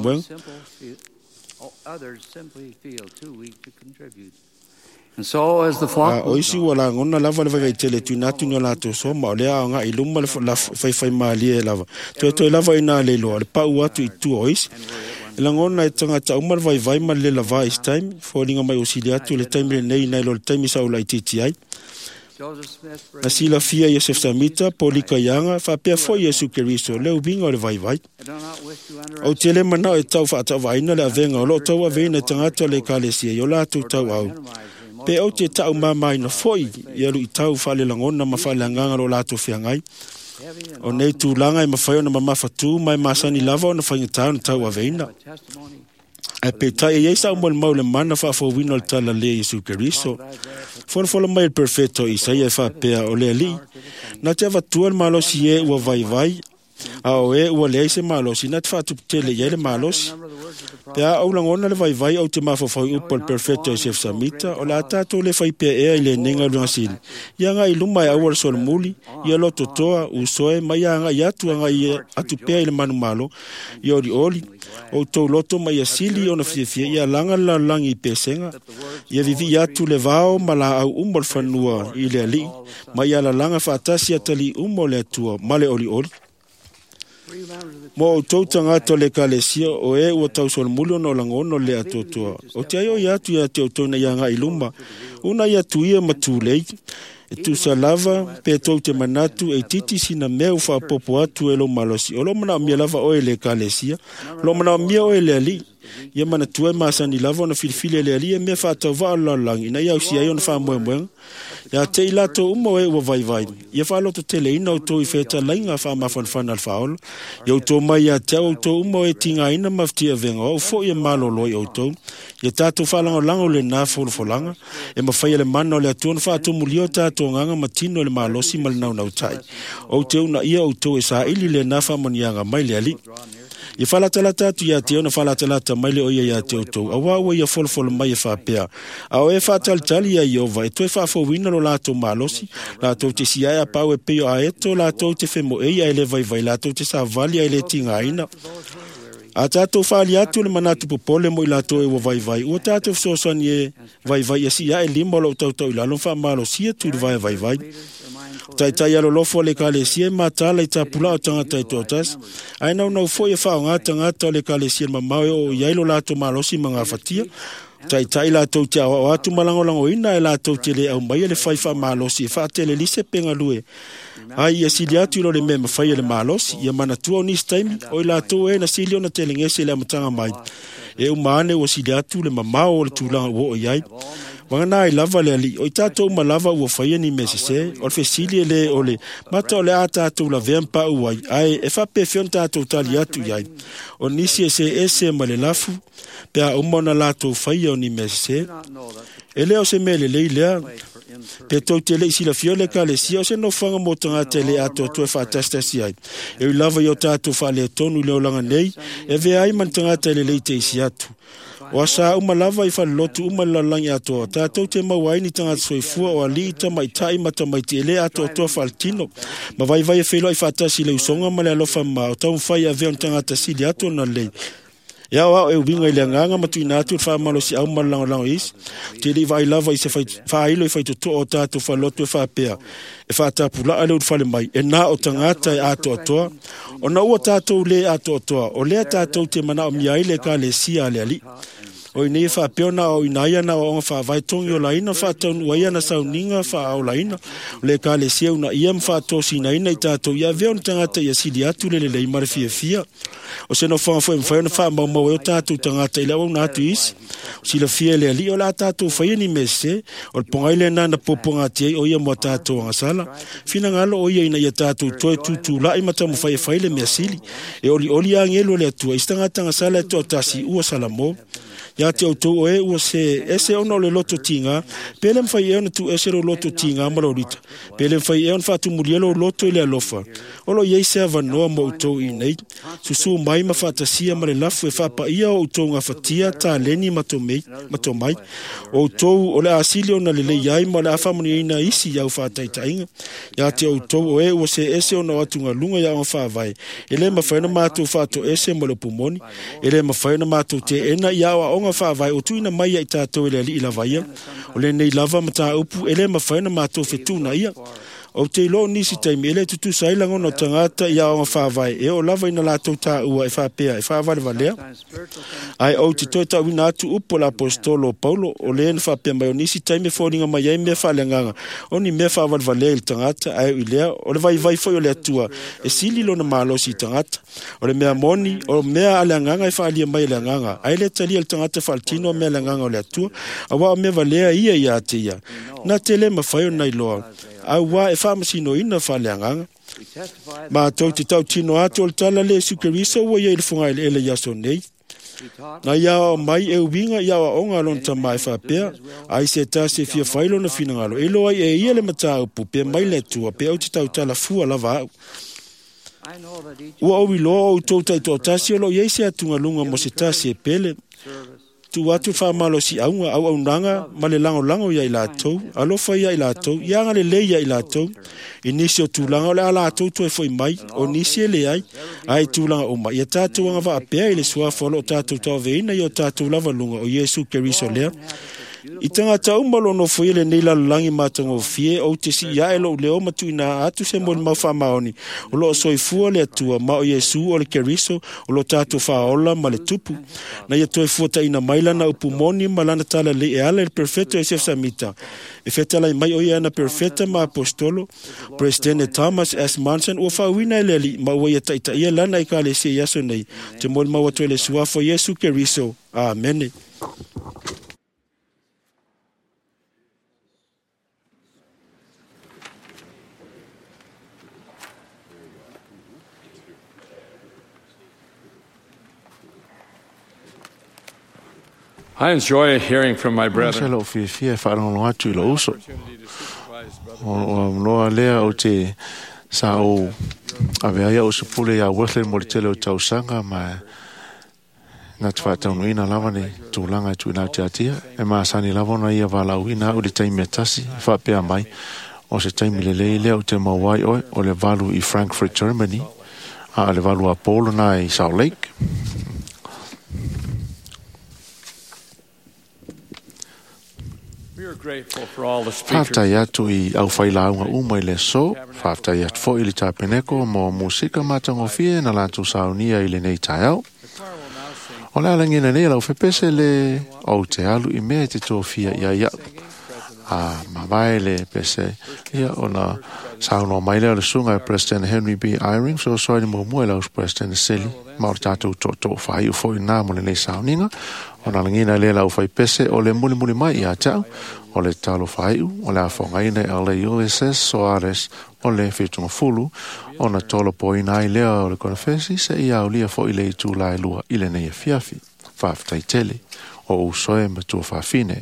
others simply feel too weak to contribute. And so as the flock o isi wala ngona lava vai tele tu na tu la to so ma le nga iluma la fai mali lava to lava ina le lo pa watu itu ois la ngona tanga ta umar vai ma le lava is time falling mai osilia tu le time nei na lo time sa ula titi na sila fia Yosef Samita polika yanga fa pe fo Yesu Kristo le ubinga le vai o tele mana e tau fa ta vai na le venga lo tau vena tanga to le kalesia yo la tu tau au pe o te tau mama ina foi ia lu tau fa le langona ma fa langanga lo la tu fiangai o nei tu langa ma fa na mama fa tu mai masani lava na fa tau vena e pe tai e sa mo le mana fa fo wino tala le Yesu Kristo for mai perfetto Isaia fa pe o le ali na te va tu al malo si e o vai a o e o le se malo si na fa tu tele ye le malo pe a o langona le vai o te ma fa o por perfetto Yosef Samita o la tato le fa pe e le ninga lu asil ya nga iluma ya o sol muli ya lo totoa u soe mai nga ya tu nga ye atu pe le manu malo yo di oli o to loto mai asili ona fie ia langa la langi pesenga ia vivi ya tu le vao mala au umol fanua ile ali mai la langa fa tasi atali umol tu male oli mo to tanga to le kalesia o e o tau sol mulo no langono le atotoa o te ayo ya tu to na yanga iluma una ya tu ia matulei tu salava pe to te manatu e titi sina meu fa popo atu elo malosi o lo mana mi lava o le kalesia lo mana mi o le ali ia mana tu e masani lava na filfile le ali me fa to va la lang ina ya si ayo na fa mo ya te ilato umo e o vai ia fa lo to tele ina to i feta lainga fa ma fan al faul yo to mai ya te to umo e tinga ina mafti e venga o fo ia malo lo yo to ia tato fa lango le na fo langa e ma fa le mano le tu fa to mulio tato nganga matino le malosi mal nau tai o te una ia o to e sa ili le na fa monianga mai le ali ia fala talata tu ia te ona fala talata mai le o ia te to awa ia fol mai fa pea a o e fa tal ia yo vai to fa fo wina lo la to malosi la to te sia ia pa e pe a eto la to te femo e ia le vai la to te sa vali ia le tinga ina a tato fali atu le manatu popole mo ila to e o vai o tato so sonie vai ia si ia e limo lo to ila lo fa malo si tu vai tai alo lofo le kalesia matala i tapula o tangata i totas ai no fo e fa nga tangata le kalesia mamau o yailo lato malosi manga fatia tai la to tia o atu malango ina la to tele au mai le faifa malosi fa tele lise penga lue ai asiliatu lo le mema fai le malosi ia mana tu ni time o la to e na silio na tele ngese le matanga mai e o mane o asiliatu le mamau le tulanga wo yai wangana I lava le ali o tato ma lava o fai ni mesese o fesili le ole mata ole ata tu la vempa o ai e fa pe fion tato taliatu yai o nisi ese ma le lafu pe a umona lato fai o ni mesese ele o se mele le ile pe to tele si la fiole kale si o se no fanga motanga tele ato to fa testasi ai e lava yo tato fa le tonu le olanga nei e ve ai mantanga tele le te si atu o sa uma lava I fa lotu uma lalangi ato tatou te mawai ni tanga soifua o ali ta mai tai mata mai te ele ato to faltino ma vai e felo I fa tasi le usonga ma le alofa ma o tau fai ave on tanga tasi le ato na lei ya wa e ubinga ile nganga matu inatu fa malo si au malang is te li vai lava I se fa ilo I fa to o tatou fa lotu fa pea e fa tapula ale fa le mai e na o tangata ato to o na o tatou le ato to o le tatou te mana o mia ile ka le sia le ali O nei fa peona o inaia na o fa vai tongi o laina fa tonu waia na sauninga fa o laina. Le ka le sia una ia fa tosi na ina itato ia veo tangata ia sidi atu le le mare fia. O se no fa fa mau o tatu tangata ila o na atu isi. Si la fia le ali o la tatu fa ni mese o pongaile na poponga tie o ia mo tatu nga sala. Fina ngalo o ia ina ia tatu toe tutu la imata mo fa le mesili. E oli angelo le atu istangata nga sala to tasi ua salamo. Ya te o tau e ua se ese ono le loto tinga, pele mwhai e ona tu ese ro loto tinga marorita, pele mwhai e ona whatu murielo loto ile alofa. Olo iei se avanoa mo utou i nei, susu mai ma whatasia ma le lafu e whapa ia o utou ngā whatia ta leni matomai, o utou o le asili o na lele iai ma le awhamani ina isi iau whataitainga. Ya te o tau e ua se ese ona watu ngā lunga ia o whawai, ele ma whaina mātou whato ese mo le pumoni, ele ma whaina mātou te ena ia o nga whaavai o tuina mai ai tātou ele ali ila vaia. O le nei lava mata upu ele ma whaina mātou whetuna ia. O te ilo nisi taimi ele tutu sailango no tangata ia o nga whaavai. E o lava ina lātou tā ua e whaapea, e whaavale valea. Ai au te toi tau ina atu upo la apostolo Paulo o le ena whaapea mai o nisi taimi whauninga mai ai mea whaaleanganga. O ni mea whaavale valea il tangata ai i lea. O le vai foi o le atua e sili lo na malo si tangata. O le mea moni o mea aleanganga e whaalia mai aleanganga. Ai le talia il tangata whaaltino o mea aleanganga o le atua. Awa o mea valea ia te ia. Na te le mawhai o nai loa. Au wa e whamasino ina whaleanganga. Ma tau te tau tino atu o le tala le sukeriso ua ia ilfunga ele yaso nei. Na ia o mai e uwinga ia o onga lon tamai whapea. Ai se ta se fia whailo na finangalo. E loa e ia le mata upu pe mai le tua pe au te tau tala fua lava au. Ua owi loa o tau tai tō tasi o lo iei se atunga lunga mo se tasi e pele. Tu watu whamalo si aunga au aunanga ma le lango ia i lātou, alofa ia i lātou, ianga le leia i lātou, inisi o tūlanga o le a lātou tu e foi mai, o nisi e le ai tūlanga o mai. Ia tātou anga wa apea i le suafolo o tātou tau veina i o tātou lava lunga o Yesu Keriso lea. I tanga tau malo no foi le nei lalangi matango fie o te si ia elo leo matu ina atu se moni mau whamaoni o lo soifua le atua ma o Yesu o le Keriso o lo tātou whaola ma le tupu na ia toi fuata ina maila na upu moni ma lana tala le e ala le perfeto e sefsa mita e fetala i mai o ia na perfeta ma apostolo Presidente Thomas S. Manson o whawina e leli ma ua ia taita ia lana i ka le se yaso nei te moni mau atu le suafo Yesu Keriso. Amen. I enjoy hearing from my brethren. O loa lea o te sa o avea o se pule ia Wesley mo le tele o tausanga ma na te whaataunuina lava ne tūlanga i tuina te atia e maasani lava na ia walauina o le taimi atasi whapea mai o se taimi le lea o te mawai oe o le valu i Frankfurt, Germany a le valu a Polo na i Salt Lake. Whaftai atu i au whailaunga umai le so, whaftai atu fo i li tāpeneko mo musika matango fie na lātu saunia i le nei tai au. O le alangina nei lau whepese le au te alu i mea te tō fia ia ia. Ma vai le pese ia o na sauno mai leo le sunga President Henry B. Eyring so soini mo mua lau President Seli ma o tātou tō whai u fo i nā mo le nei sauninga. O na langina le lau whai pese o le muli mai i a tau. O le talo whaiu, o le awhangaina e le USS Soares, o le whitunga fulu, o na tolo po ina i lea o le konfesi, se ia o lia fo i le i tūlai lua i le nei e fiafi, whaftai tele, o usoe ma tua whafine.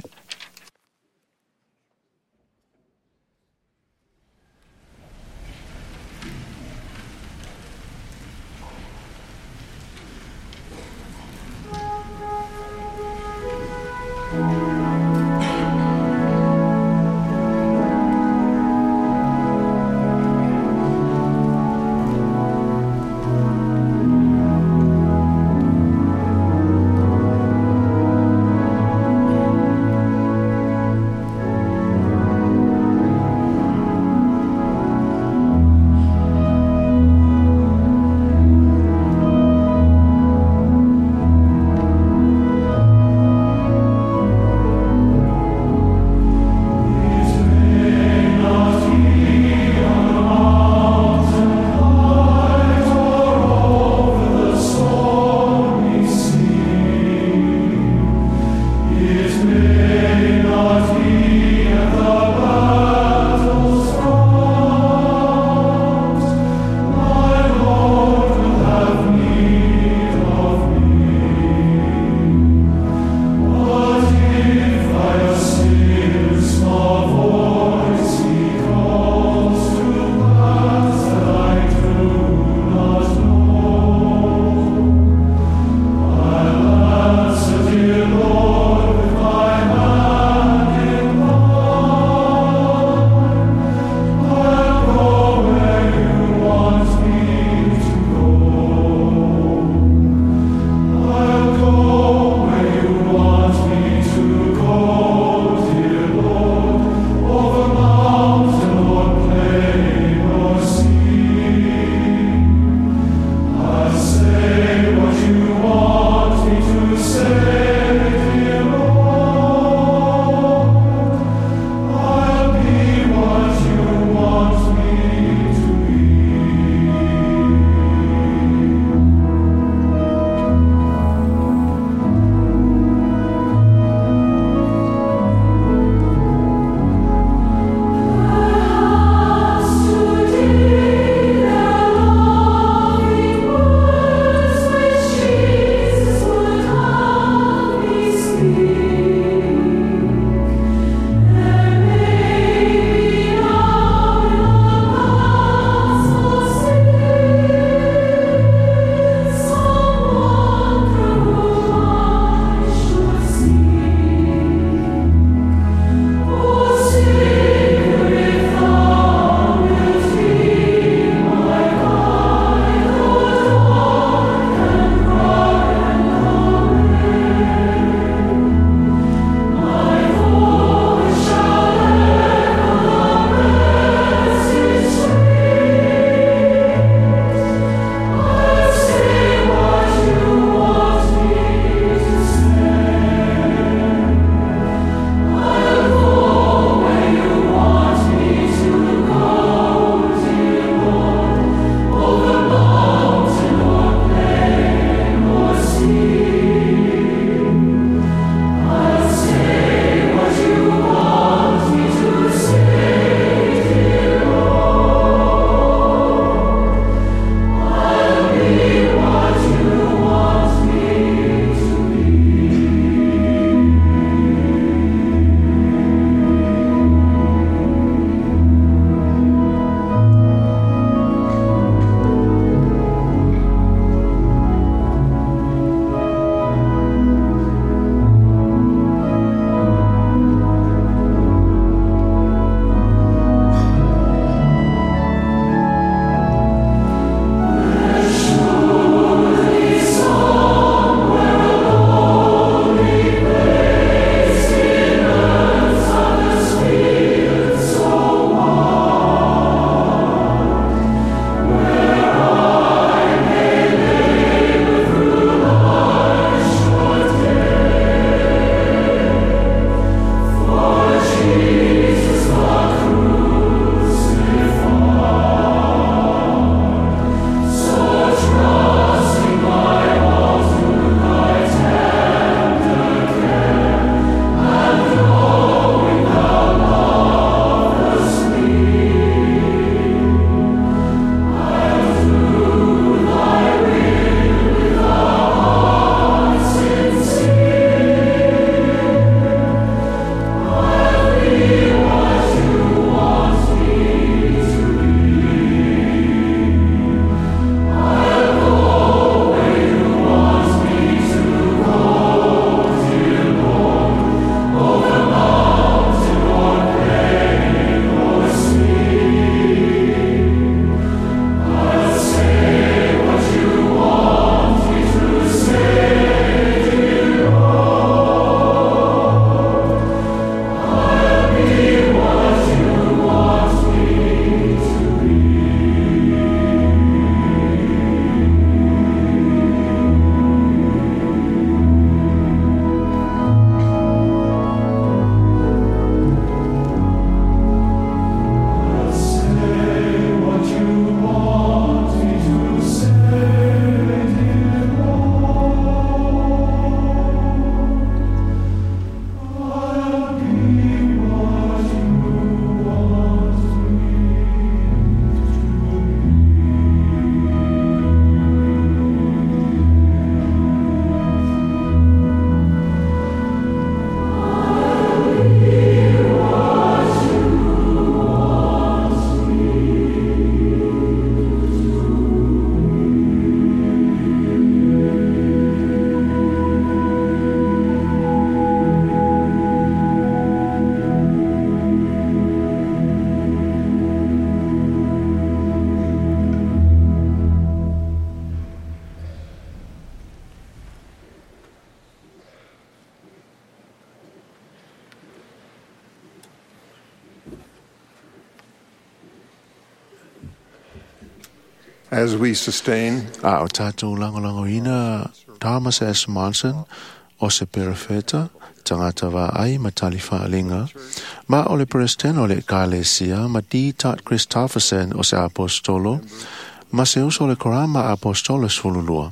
As we sustain o tātou langolangoina Thomas S. Monson o se perefeta tangata wa ai matali whaalinga ma o le presten o le kalesia ma di Tat Christofferson o se apostolo ma se uso le korama apostolos fululua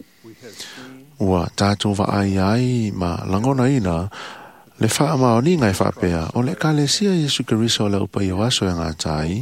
ua tātou wa ai ma langonaina le wha maoni ngai whapea o le kalesia Yesu Keriso le upa i waso e ngātai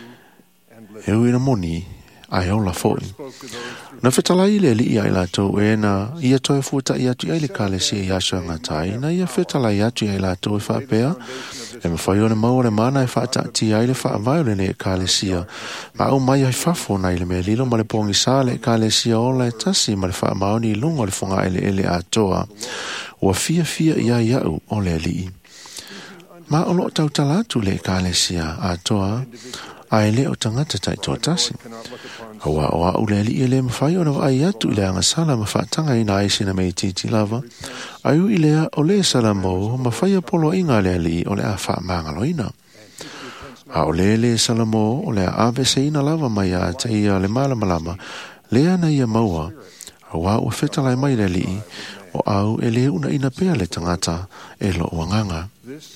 e uina moni ai ola foi. Na whetalai le li ai lātou e na ia toi futa i atu ai le kalesia i aso e ngātai na ia whetalai atu ai lātou e whapea e mawhai o le mau le mana e whaata ti ai le whaavai o le ne kalesia ma au mai ai whafo na i le mea lilo ma le pongi sā le kalesia o le tasi ma le wha maoni i lungo le whunga ele atoa ua fia ia iau o le li. Ma o lo tau talatu le kalesia atoa ai le o tangata tai tō tasi. Awa o au le li le mawhai o na ai atu i le anga sala ma whaatanga i na aisi na mei titi lava. Aiu i lea o le sala mo mawhai a polo inga le li o le a wha mangaloina. A o le sala mo o le a ave se ina lava mai a te ia le malamalama lea na ia maua. Awa o whetalai mai le li o au e le una ina pea le tangata e lo wanganga.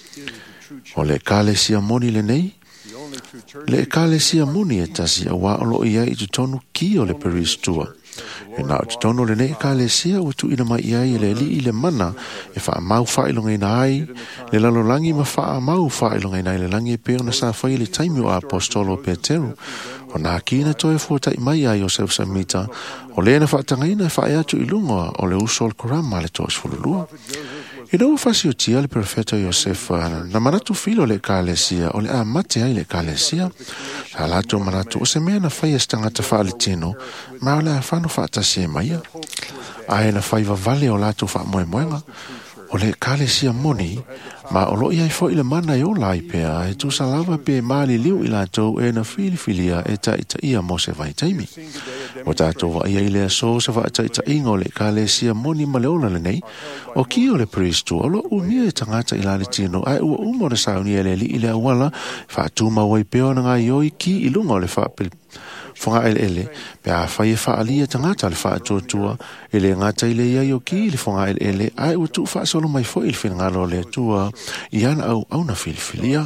O le kalesia moni le nei, le kalesia moni e tasi a wa o lo ia i tutonu ki o le peristua. E na o tutonu le nei kalesia o tu ina mai ia i le li i le mana e wha mau whailonga ina ai, le lalolangi ma wha mau whailonga ina i le langi e peo na sa whai le taimi o apostolo Peteru. O nā kina toi fuatai mai a Iosef Samita, o le na whaatangaina e whae atu i lunga o le usol korama le tos fululua. I rau whasi o tia le profeta Iosef na manatu filo le kalesia o le a mate ai le kalesia. Sa lato manatu o se mea na whai estangata wha le tino, ma o le a whanu whaatasi e maia. Ae na whai vavale o lato wha moe moenga. O le kalesia moni, ma o lo iai fo i le mana i o lai pea, e tu sa lava pe maali liu i lato e na filifilia e ta ita ia mo se vai taimi. O tato wa ia i lea so se va ta ita ingo le kalesia moni ma le ola le nei, o ki o le pristu o lo umia e tangata i lale tino, ai ua umo na sauni e le li i le awala, fa tu ma wai peo na ngā ioi ki i lunga o le fa whunga ele, pe a whai e whaalia tangata le wha tua, ele ngata i le ia o ki le whunga ele, ai ua tu wha solo mai fo il whenngalo le tua, i ana au na filifilia.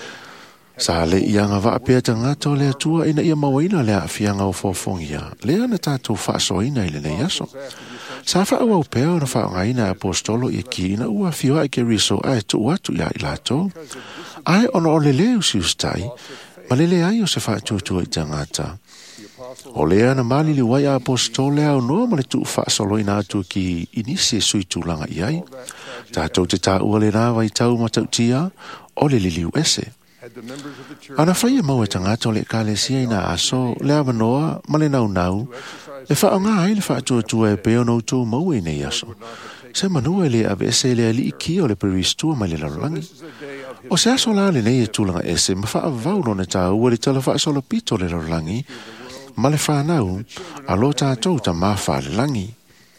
Sa le i anga wa apea tangata o le tua, ina ia mawaina le a whianga o fofongia, le ana tātou wha soina i le nei aso. Sa wha au peo na wha ngaina apostolo i ki ina ua whiwa i ke riso ai tu watu ia i lato. Ai ono o le leu si ustai, ma lele ai o se wha tuatua i tangata. O lea na mali li wai apostole au noa ma le tu wha solo ina atu ki inisi e sui tūlanga i ai. Tātou te tā ua le rāwa i tau ma tautia, o le liliu ese. Ana whai e mau e tangata o le kalesia ina aso, le awa noa, ma le nau, le wha o ngā ai le wha tuatua e peo nou tō mau e nei aso. Se manua e le ave ese le ali i ki o le peristua mai le larolangi. O se aso la le nei e tūlanga ese, ma wha avau no ne tā ua le tala wha solo pito le larolangi, ma le whanau, a lo tātou ta mawha le langi.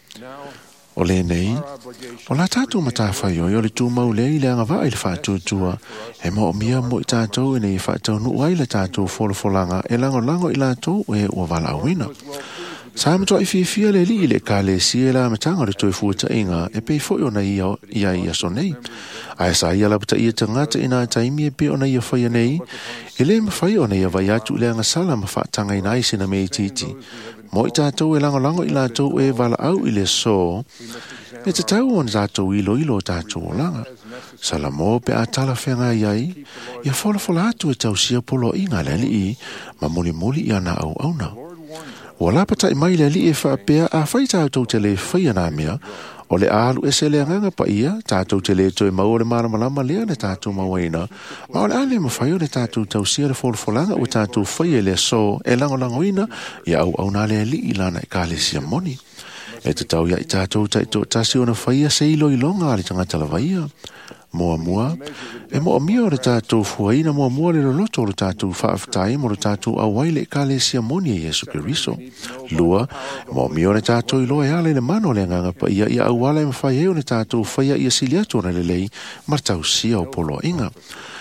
O le nei, o la tātou ma tāwhai o le tūmau le i le anga wha i le whātuatua, e mo o mia mo i tātou e nei whātau nu ai le tātou wholofolanga e lango i lātou e ua wala awina. Sa matua i fia le li i le kalesia la matanga le toi fuata inga e pei foi ona ia so nei. Ai sa ia lapata ia tangata ina taimi e pe ona ia whaia nei, e le mawhai ona ia vai atu le anga sala ma whaatanga ina isi na mei titi. Mo i tātou e lango i lātou e wala au i le so, e te tau on tātou ilo tātou o langa. Sala mo pe a tala whenga iai, ia wholofola atu e tau sia polo inga le li i, ma muli i ana au auna. Ua lapata i mai le li e whaapea a whai tātou te le whaia nā mea, o le alu e se le anganga pa ia, tātou te le toi mau le maramalama lea le tātou mawaina, ma o le ale mawhai o le tātou tau sia le wholfolanga o tātou whaia le so e langolangoina, ia au nā le li i lana e kālesia moni. E te tau ia i tātou taito tasi o na whaia se ilo i longa ali tangata la waia. Mua, e mo mia o le tātou fuaina mua le loloto o le tātou whaaftai mo le tātou awai le kalesia moni e Yesu Keriso. Lua, mo mia o le tātou iloa e ale le mano le nganga pa ia awala e mawhai e o le tātou whaia ia siliato na le lei martau sia o polo inga.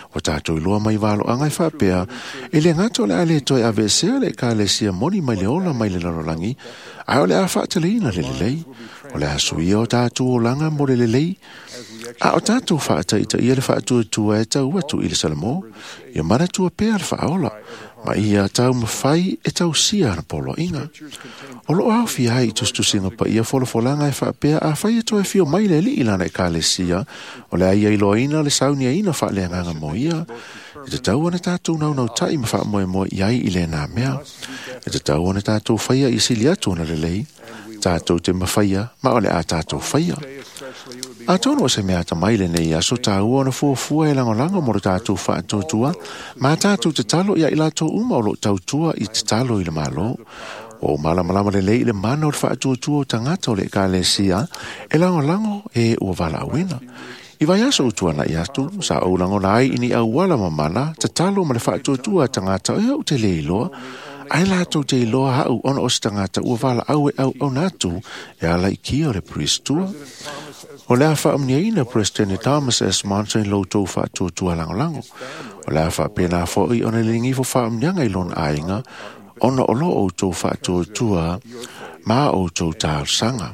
O tātou I loa mai walo angai whapea, e le ngata o le ale toi a vesea le ka le sia moni mai le ola mai le larolangi, ai o le a whaataleina le lei, o le asuia o tātou o langa mo le lei, a o tātou whaataita ia le whaatua tua e tau atu I le salamo, ia mana tua pēr whaola, ma ia tau mawhai e tau sia na polo inga. O lo au fi ai tustusinga pa ia folofolanga e whaapea a whai e toi fio mai le li ilana e ka le sia, o le ai loina le saunia ina wha le nganga mo ia. E te tau ane tātou nau tai ma wha moe mo iai I le nā mea. E te tau ane tātou whaia I sili atu na le lei, tātou te mawhaia, ma ole a tātou whaia. A tono se mea ta mai le nei aso tāu ona fuafua e langolanga mo le tātou whaatotua, ma tātou te talo ia I lato uma o lo tautua I te talo I le malo. O malamalama le lei le mana o le whaatotua o tangata o le ka le sia, e langolango e ua wala awina. I vai aso utuana I atu, sa au lango nai ini au wala mamana, te talo ma le whaatotua tangata o au te le iloa, ai lato te iloa hau ona o se tangata ua wala au e au natu, e ala I kia o le pristua. O le afa amniaina President Thomas S. Monson lo tau whaatotua langolango. O le afa pena foi ona le ngifo wha amnianga I lon ainga, ona o lo o tau whaatotua, ma o tau tār sanga.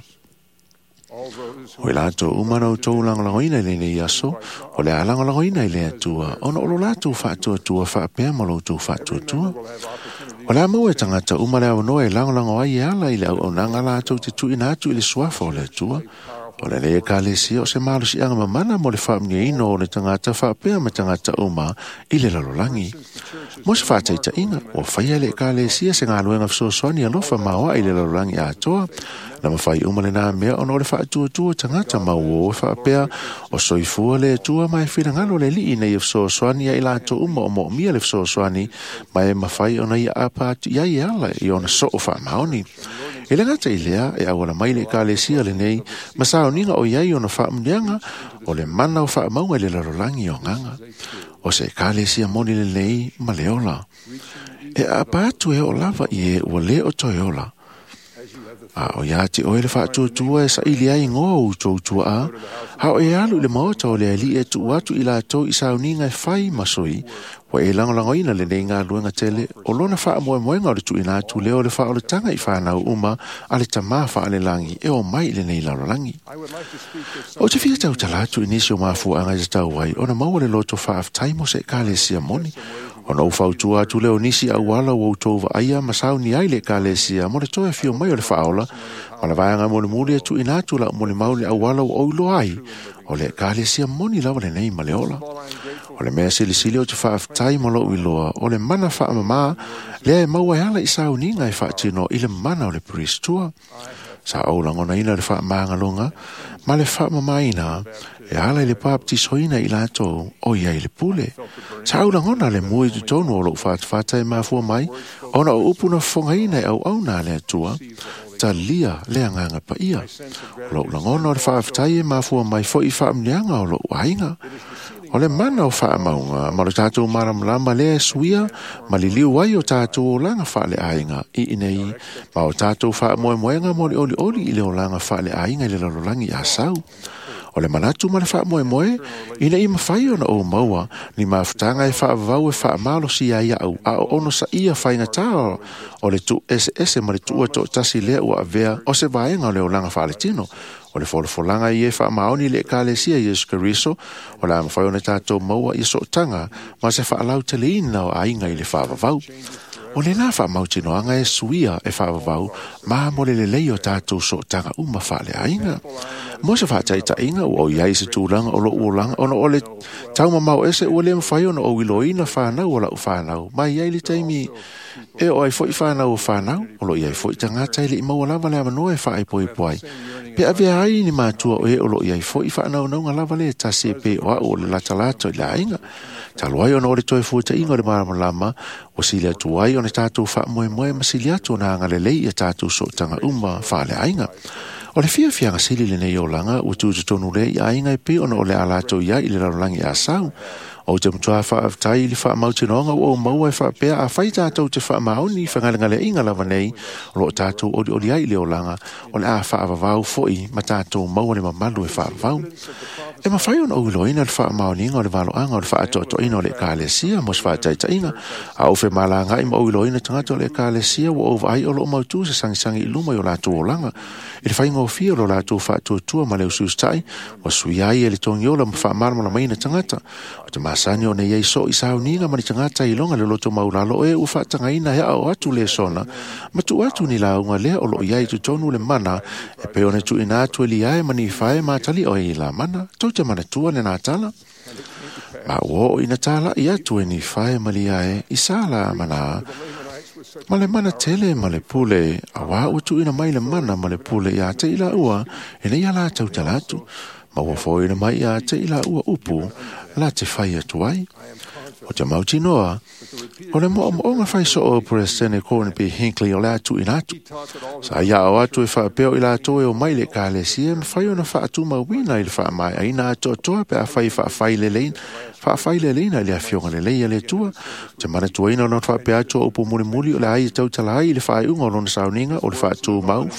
O lato umana o tau langolangoina le ne yaso, o le langolangoina I le atua, ona o lo lato whaatotua whaapea ma lo tau whaatotua. O le amau e tangata umana o noe langolango ai ala I le au nanga lato te tu inatu I le suafa o le atua. O le lea ka le sia o se malu si anga mamana mo le whaamnia ino o le tangata whaapea ma tangata uma I le lalolangi. Mo se whaataita inga, o whaia le ka le sia se ngā luenga fsoswani alofa maua I le lalolangi atoa. Na mawhai umale nā mea ono le whaatua tangata mau o whaapea o soifua le tua mai whirangalo le li nei fsoswani I lato uma o mo mia le fsoswani mai mawhai ona I apatu iai ala I ona so o whaamaoni. E le ngata I lea e awala mai le ka le sia le nei, masao ninga o iai ona whaamnianga o le mana o whaamaunga le larolangi o nganga. O se ka le sia moni le nei ma leola. E apatu e o lava I e ua le o toiola. A o ia te oe le whaatuatua e sa ili ai ngoa o tautua a, ha o e alu le maota o le ali e tu atu I la tau I sauninga e whai masoi, wa e langolangoina le nei ngā luenga tele, o lona wha moe moenga o le tu ina atu leo le wha o le tanga I whanau uma, a le tamā wha ale langi, e o mai le nei lalolangi. O te whia tau talatu inisio mafu anga I tau wai, o na maua le loto wha af taimo se ka le sia moni, o na ufautua atu leo nisi au wala o tova aia masau ni ai le ka le sia, mo le toa fio mai o le whaola, o na vayanga mo le muli atu ina atu la mo le mauli au wala o ilo ai, o le ka le sia moni lawa le nei maleola. O le mea silisili o te whaaftai mo lo iloa, o le mana wha amama, lea e maua ala I sau ninga I whaatino I le mana o le pristua. Sa au langona ina le wha maanga lunga, ma le wha amama ina, e ala I le pāpti soina I lato o ia I le pule. Sa au langona le mui tu tonu o lo whaatwhata e mafua mai, ona o upuna whongaina au au nā le atua, ta lia le anganga pa ia. O lo langona o le whaaftai e mafua mai fo I wha amnianga o lo wainga. O le mana o wha maunga, ma le tātou maramlama le suia, ma li liu wai o tātou o langa wha le ainga I inei, ma o tātou wha moe moenga mo le oli I le o langa wha le ainga I le lalolangi a sau. O le manatu ma le wha moe moe, ina I mawhai ona o maua, ni mawhtanga e wha vau e wha malo si a ia au, a o ono sa ia whainga tāo, o le tu ese ma le tu ua to tasi lea ua avea, o se vaenga o le o langa wha le tino. O le wholofolanga I e wha maoni le ka le sia Yesu Keriso, o la mawhai ona tātou maua I so tanga, ma se wha alau te leina o ainga I le wha vau. O le nā wha mautino anga e suia e wha vau, ma mo le lei o tātou so tanga uma wha le ainga. Mo se wha taita inga o iai se tūranga o lo uolanga, ono o le tauma mau ese ua le mwhai ona o iloina whanau o lau whanau, ma iai le taimi e o ai fo I whanau o whanau, o lo iai fo I tangata I le I maua lava le amanoa e wha ai poi poi. Pe avea ai ni mātua o e o lo iai fo I whanau naunga lava le tasi e pe o o le latalato I la inga. Taluai ona o le toi fuata inga o le maramalama, o sili atu ai o ne tātou wha moe moe ma sili atu na anga le lei e tātou so tanga uma wha le ainga. O le fia fianga sili le nei o langa, o tūtu tonu le I ainga I pe ona o le alato ia I le larolangi a sau. O te mtua whaaftai li wha mautinonga o maua e wha pea a whai tātou te wha maoni whangalangale inga lava nei o lo tātou ori ai leo langa o le a wha avavau foi ma tātou maua le mamalu e wha avavau. E ma whai on o iloina le wha maoninga o le valo anga o le wha atoto ina o le kālesia mos wha taita inga. A uwhe malanga i ma o iloina tangata o le kālesia wa ova ai o lo mautu se sangisangi iluma i o lātou o langa. I le whai ngofia o lo lātou wha tuatua ma leo sustai wa sui ai e le tongi ola ma wha marama la maina tangata. O te masani o ne iei so i sao ninga mani tangata i longa le loto maulalo e u wha tangaina hea o atu le sona. Ma tu atu ni la unga lea o lo iei tu tonu le mana e peo ne tu ina atu e li ai mani whae ma tali o e la mana. Tau te mana tua ne nā tala. Ma uo ina tala i atu e ni whae mali ai i sala mana. Ma le mana tele ma le pule a wā utu ina mai le mana ma le pule i a te ila ua e ne ia la tau talatu. Ma ua fo ina mai i a te ila ua upu la te whai atu ai. O te mauti noa, o le moa moa whai so o Preston e kōne pe Hinckley o le atu in atu. Sa ia o atu e whaapeo i la atoe o mai le kālesia me whai o na whaatu mawina i le wha mai a ina atu atoa pe a whai le lein. Whai le leina i le awhionga le leia le tua. Te mana tua ina o na whaapea atu o upu muli muli o le ai tau talai i le whai unga o lona sauninga o le whaatu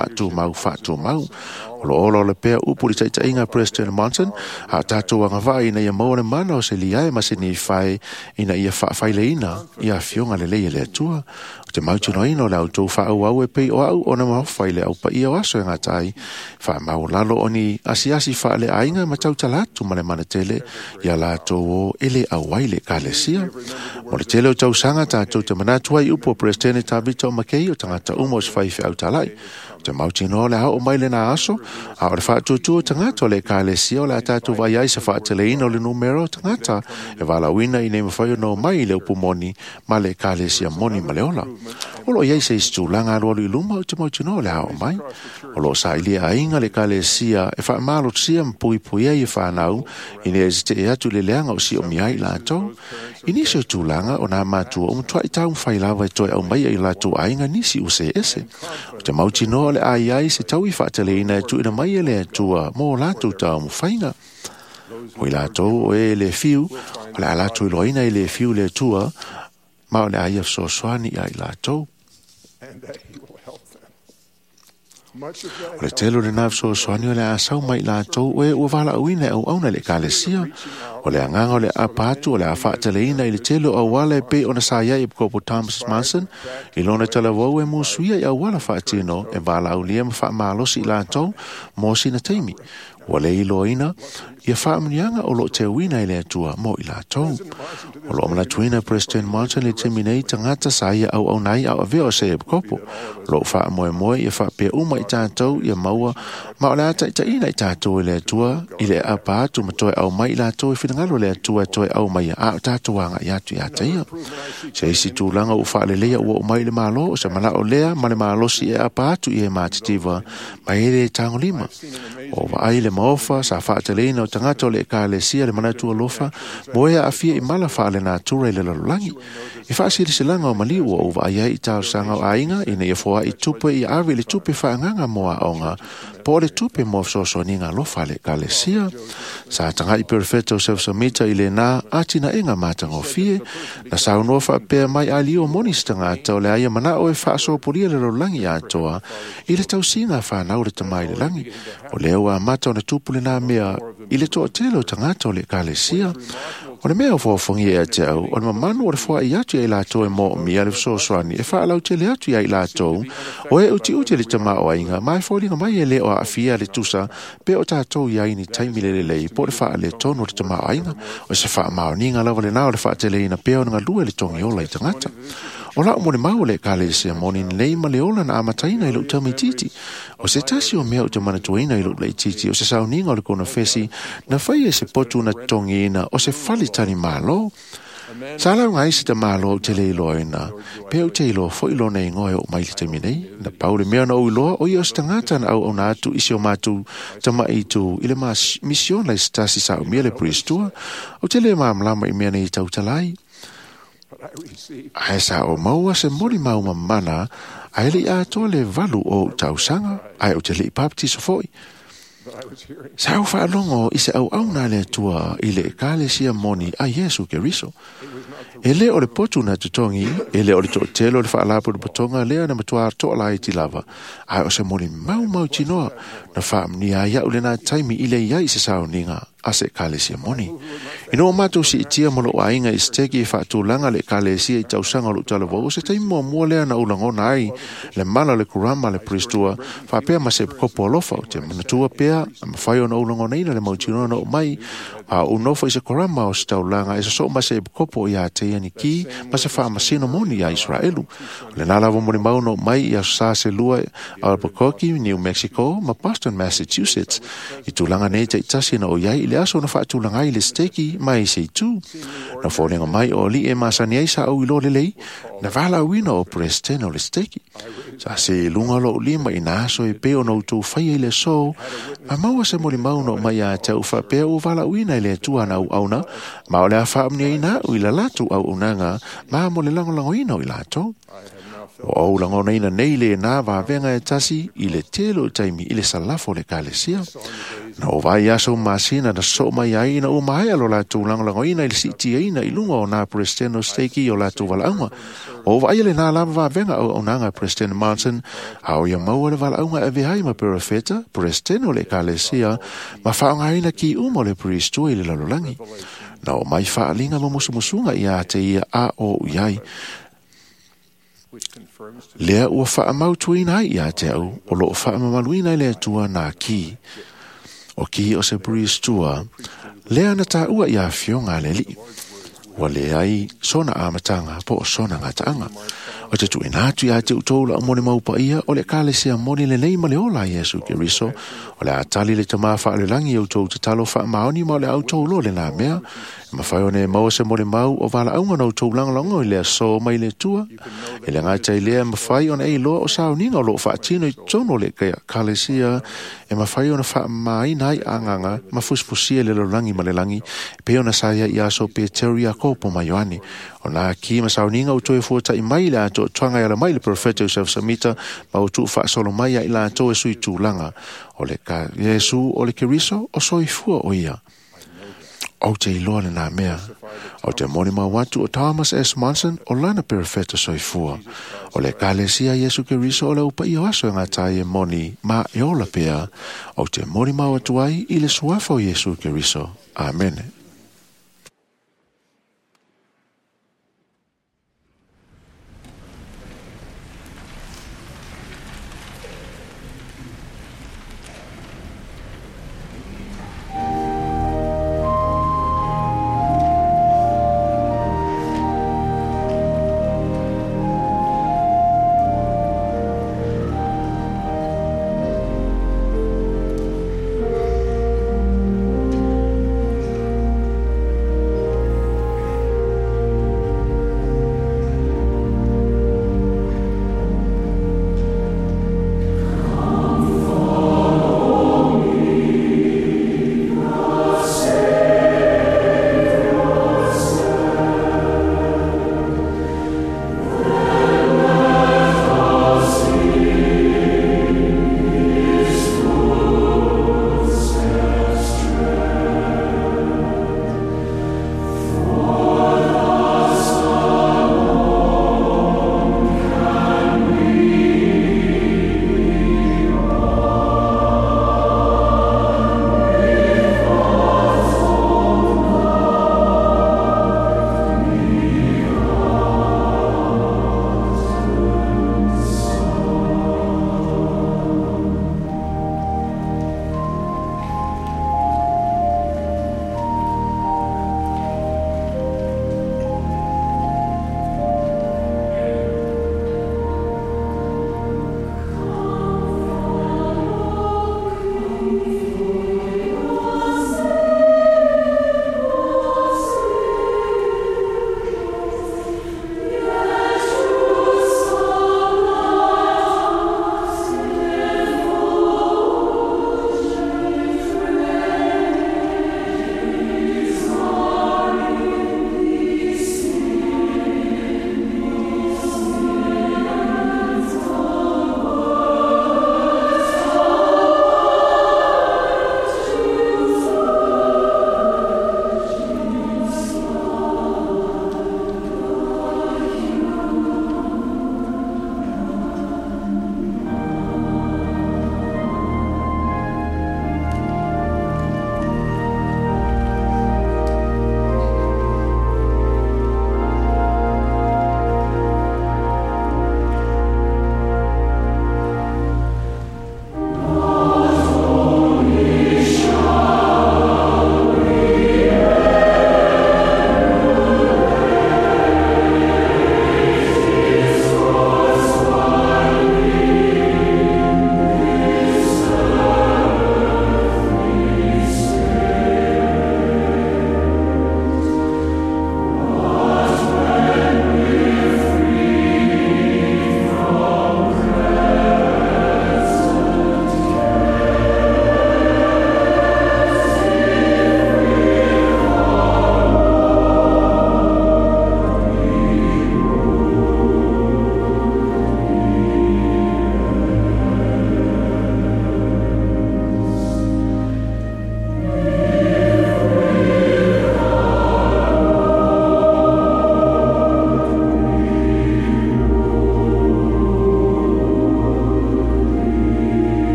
mau. O lo olo le pea upu li taita inga Preston Mountain, a tātou anga vai ina ia maua le mana o se liae ma se ni whai ina ia whai le ina, ia whionga le leia le atua. O te mautu no ina o le autou whaau au e pei o au o na mawhai le au pa ia o aso e ngatai, wha mau lalo o ni asi wha le ainga ma tau talatu ma le mana tele, ia lātou o ele au waile ka le sia. Mo le tele o tau sanga tātou te manatua i upu o Preston e tabita o makei o tangata umos whai whi au talai. Te mauti no le hao mai le na aso, a o le whaatutu o tangata o le kālesia o le atatu vai ai sa whaateleina o le numero o tangata, e wala wina i ne mawhai no mai le upumoni ma le kālesia moni ma le ola. O lo iei se istulanga alualu i luma o te mauti no le hao mai. O lo sa ilia ainga le kālesia e wha malo tia mpui pui ai e whanau, i ne e te atu le leanga o si o miai la atou. I nisi o tūlanga o nā mātua o mtua i tau mwhai lawa e toi au mai ai lātou ainga nisi u se ese. O te mauti no le ai se tau i whaateleina e tu ina mai e le atua mō lātou tau mwhainga. O i lātou o e le fiu, o le a lātou i loina e le fiu le atua, ma o le ai af soaswani ai lātou. O le telo le naf soaswani o le a sau mai lātou o e ua wala uina au auna le kālesia. O le anganga o le apatu o le a whaateleina i le telo au wala e pe o na sāia i Kopo Thomas Manson, i lona talavau e mūsuia i au wala whaatino e wala au lia ma whaamalosi i lātou mō sina teimi. O le iloina, ia whaamnianga o lo te wina i le atua mo i lātou. O lo amana tuina Preston Mountain le te minei tangata sāia au nai au aveo se e Kopo. Lo wha moe ia wha pia uma i tātou ia maua, ma o le ata i taina i tātou i le atua, i le apatu ma toi au mai i lātou i whingalo le atua toi au mai a o tātou anga i atu i ataia. Se isi tūlanga u wha le lea ua o mai le malo, o se mana o lea ma le malo si e apatu i e mātitiva, ma e le tango lima. O wa ai le maofa, sa whaateleina o tangata o le kālesia le manatua lofa, moea a fia i mala wha le nātura i le lalulangi. I whaasiri se langa o maliu o wa ai i tau sanga o ainga, ina i fua i tupe i awe le tupe whaanganga moa onga, po le tupe mo fsoso ni ngā lofa le kālesia. Sa tanga i perfecto self-samita i le nā atina inga mātanga o fie, na saunoa wha pēr mai ali o monistanga tau le aia mana o e whaaso polia le lalulangi atoa, i le tau singa whanau le tamai le langi, o leo a mata o na tupule nā mea i le toa telo tangata o le kālesia. O le mea o whaofongi e te au, o le mamanu o le wha i atu i lātou e mō mi ale fsoswani e wha alau te le atu i lātou, o e uti le tama o ainga, mai fōlinga mai e le o a awhia le tusa, pe o tātou i aini taimi le lei, po le wha le tonu le tama o ainga, o se wha mao ninga lawa le nao le wha te leina pe o nga lua le tongi ola i tangata. O la mo le mau le kālesia moni nei ma le ola na amataina i lo tami titi. O se tasi o mea o te manatuina i lo le titi, o se sauninga o le kona fesi, na whai e se potu na tongi ina, o se whali tani malo. Sa lau ngai se te malo o te le iloina, pe o te ilo fo ilo nei ngoe o mai le te minei, na pau le mea na o iloa, o i o se tangata na au na atu isi o matu tama i tu, i le mas mission la se tasi sa o mea le pristua, o te le maamlama i mea nei tau talai. Ai sa o maua se mori mau mamana, ai li a toa le valu o tausanga, ai o te li papti so foi. Sa au whaalongo i se au na le tua i le ekalesia moni a Yesu Keriso. E le o le potu na tutongi, e le o le telo le whaalapu le potonga lea na matua toa lai ti lava. Ai o se moni mau tinoa na whaamni a iau le na taimi i le iai se sao ninga a se ekalesia moni. Ino o matou si itia molo o ainga i steki e whaatulanga le ekalesia i tausanga lo utalawa o se taimi mua lea na ulangona ai le mala le kurama le pristua whapea ma se kopo alofa o te manatua pea ma whai o na ulangona ina le mautinoa na o mai a unofa i se kurama o se taulanga e se so ma se kopo i a te ani ki ma se whaamasino moni a Israelu. Le nalawa moni mauno mai i a sa se lua Albuquerque, New Mexico, ma Boston, Massachusetts. I tulanga ne te itasi na o iai i le aso na whaatulanga i le steki mai se i tu. Na wholenga mai o li e masani ai sa au ilo le lei, na vala wina o Preston o le steki. Sa se lunga lo lima i naso e peo no tu whai e le so, a maua se mori mauno mai a te uwha peo o vala wina i le tua na au auna, ma o le a whaamni ai na u i la latu au unanga, ma mo le langolango ina o i lato. O au langona ina nei le na wa venga e tasi i le telo taimi i le salafo le kalesia. Na o vai aso masina na so mai ai na o mai alo la tu langolango ina i le siti ina i lunga o na Presteno steki o la tu walaunga. O vai le na lava wa venga o nanga Preston Mountain, au ia maua le walaunga e vehai ma perafeta, Presteno le kalesia, ma whaonga ina ki umo le pristu i le lalolangi. Na o mai whaalinga mo musumusunga i a te ia a o iai. Lea ua whaamautuina i a te au, o lo whaamamaluina i lea tua nā ki. O ki o se breeze tua, lea na tā ua i a whionga le li. Wa lea i sona amatanga po o sona ngataanga. O te tu inatu i a te utoula o mone maupa ia, o le kālesia moni le nei ma le ola Yesu Keriso, o le atali le tamā whaalelangi au tau te talo whaamaoni ma le au tau lo le nā mea, ma whaione mau se mole mau o wala aunga nau tau langalongo i lea so mai le tua, e le ngai tai lea ma whai ona ei loa o sao ninga o lo whaatino i tono le kālesia, e ma whaione whaamai nai anganga, ma fuspusia le lolangi ma le langi, pe ona saia i aso pe teria kopo mai Ioani, o nā ki ma sao ninga o toe fuata i mai le ato tuanga i ala mai le profeta Yosef Samita, ma o tu wha solo mai i la ato e sui tūlanga, o le ka Yesu o le Keriso o soi fua o ia. O te iloa le nā mea, o te monima watu o Thomas S. Monson o lana perifeta soifua, o le kālesia Yesu Keriso o le upa i oaso ngā tae moni ma e ola pea, o te monima watu ai i le suafa o Yesu Keriso. Amen.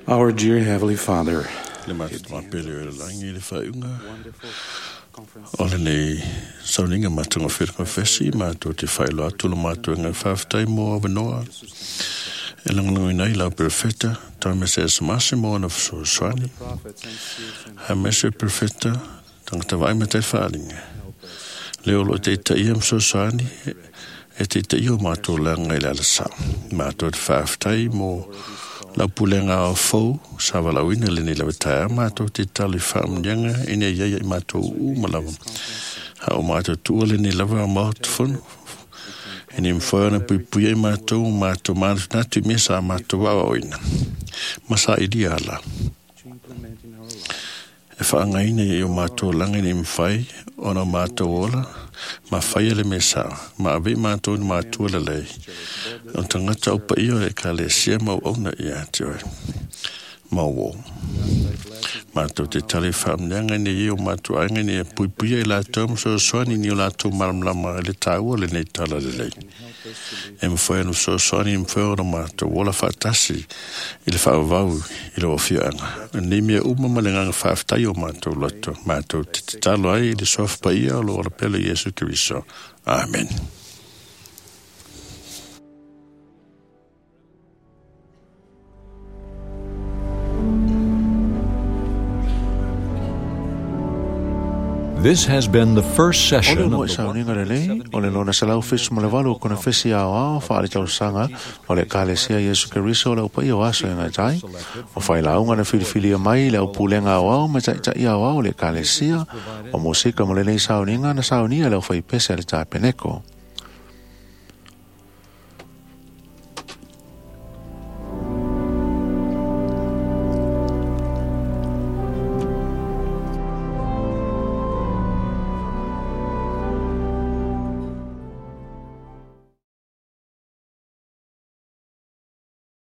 Our dear Heavenly Father, Le matama pele o le langi le whaiunga. O le nei sauninga matunga whirka whesi, mātou te whailoa tula mātou ngai whawhtai mō awanoa. E langalangoi nei lau perfeta, tā mese e samase mō ana whasoswani. Ha mese perfeta, tangata vai me te whaalinga. Leo lo te taia msoswani, e te taia o mātou langa i lalasa. Mātou te whawhtai mō la pulenga o fou, sa walawina le ni la wetaia mātou te tali whaamnyanga ina iaia i mātou umalawa. Ha o mātou tua le ni lawa a mātufonu. E ni mwhaana puipuia i mātou mātou natu mesa a mātou awa oina. Masa idi ala. E whaangaina i o mātou langa ni mwhai, ona mātou ola, ma whaia le mesa, ma awe mātou ni mātua le lei. O tangata upa iyo e ka le sia mau auna i ati oi. Mau o. Mātou te tale whaamneanga ni i o mātou ainga ni e puipuia i la taumu so soani ni o la tau maramlama le tāua le nei tala le lei. E mwhai anu so soani i mwhai ora mātou wola whaatasi i le whaavau i le ofioanga. Ni mea umama le nganga whaaftai o mātou loto. Mātou te talo ai i le sofa ia o lo ora pele Jesu Kiriso. Amen. This has been the first session Ole of mo the sa ninga lei, ole lona salau fish mo le valu kona fesi ao whaare tau sanga, ole kālesia Jesu Kiriso le upa iyo aso inga tai, o whai launga na filifili a mai le upulenga ao ma tai tai ao le kālesia, o musika mo le nei sauninga na saunia le whai pese le tai peneko.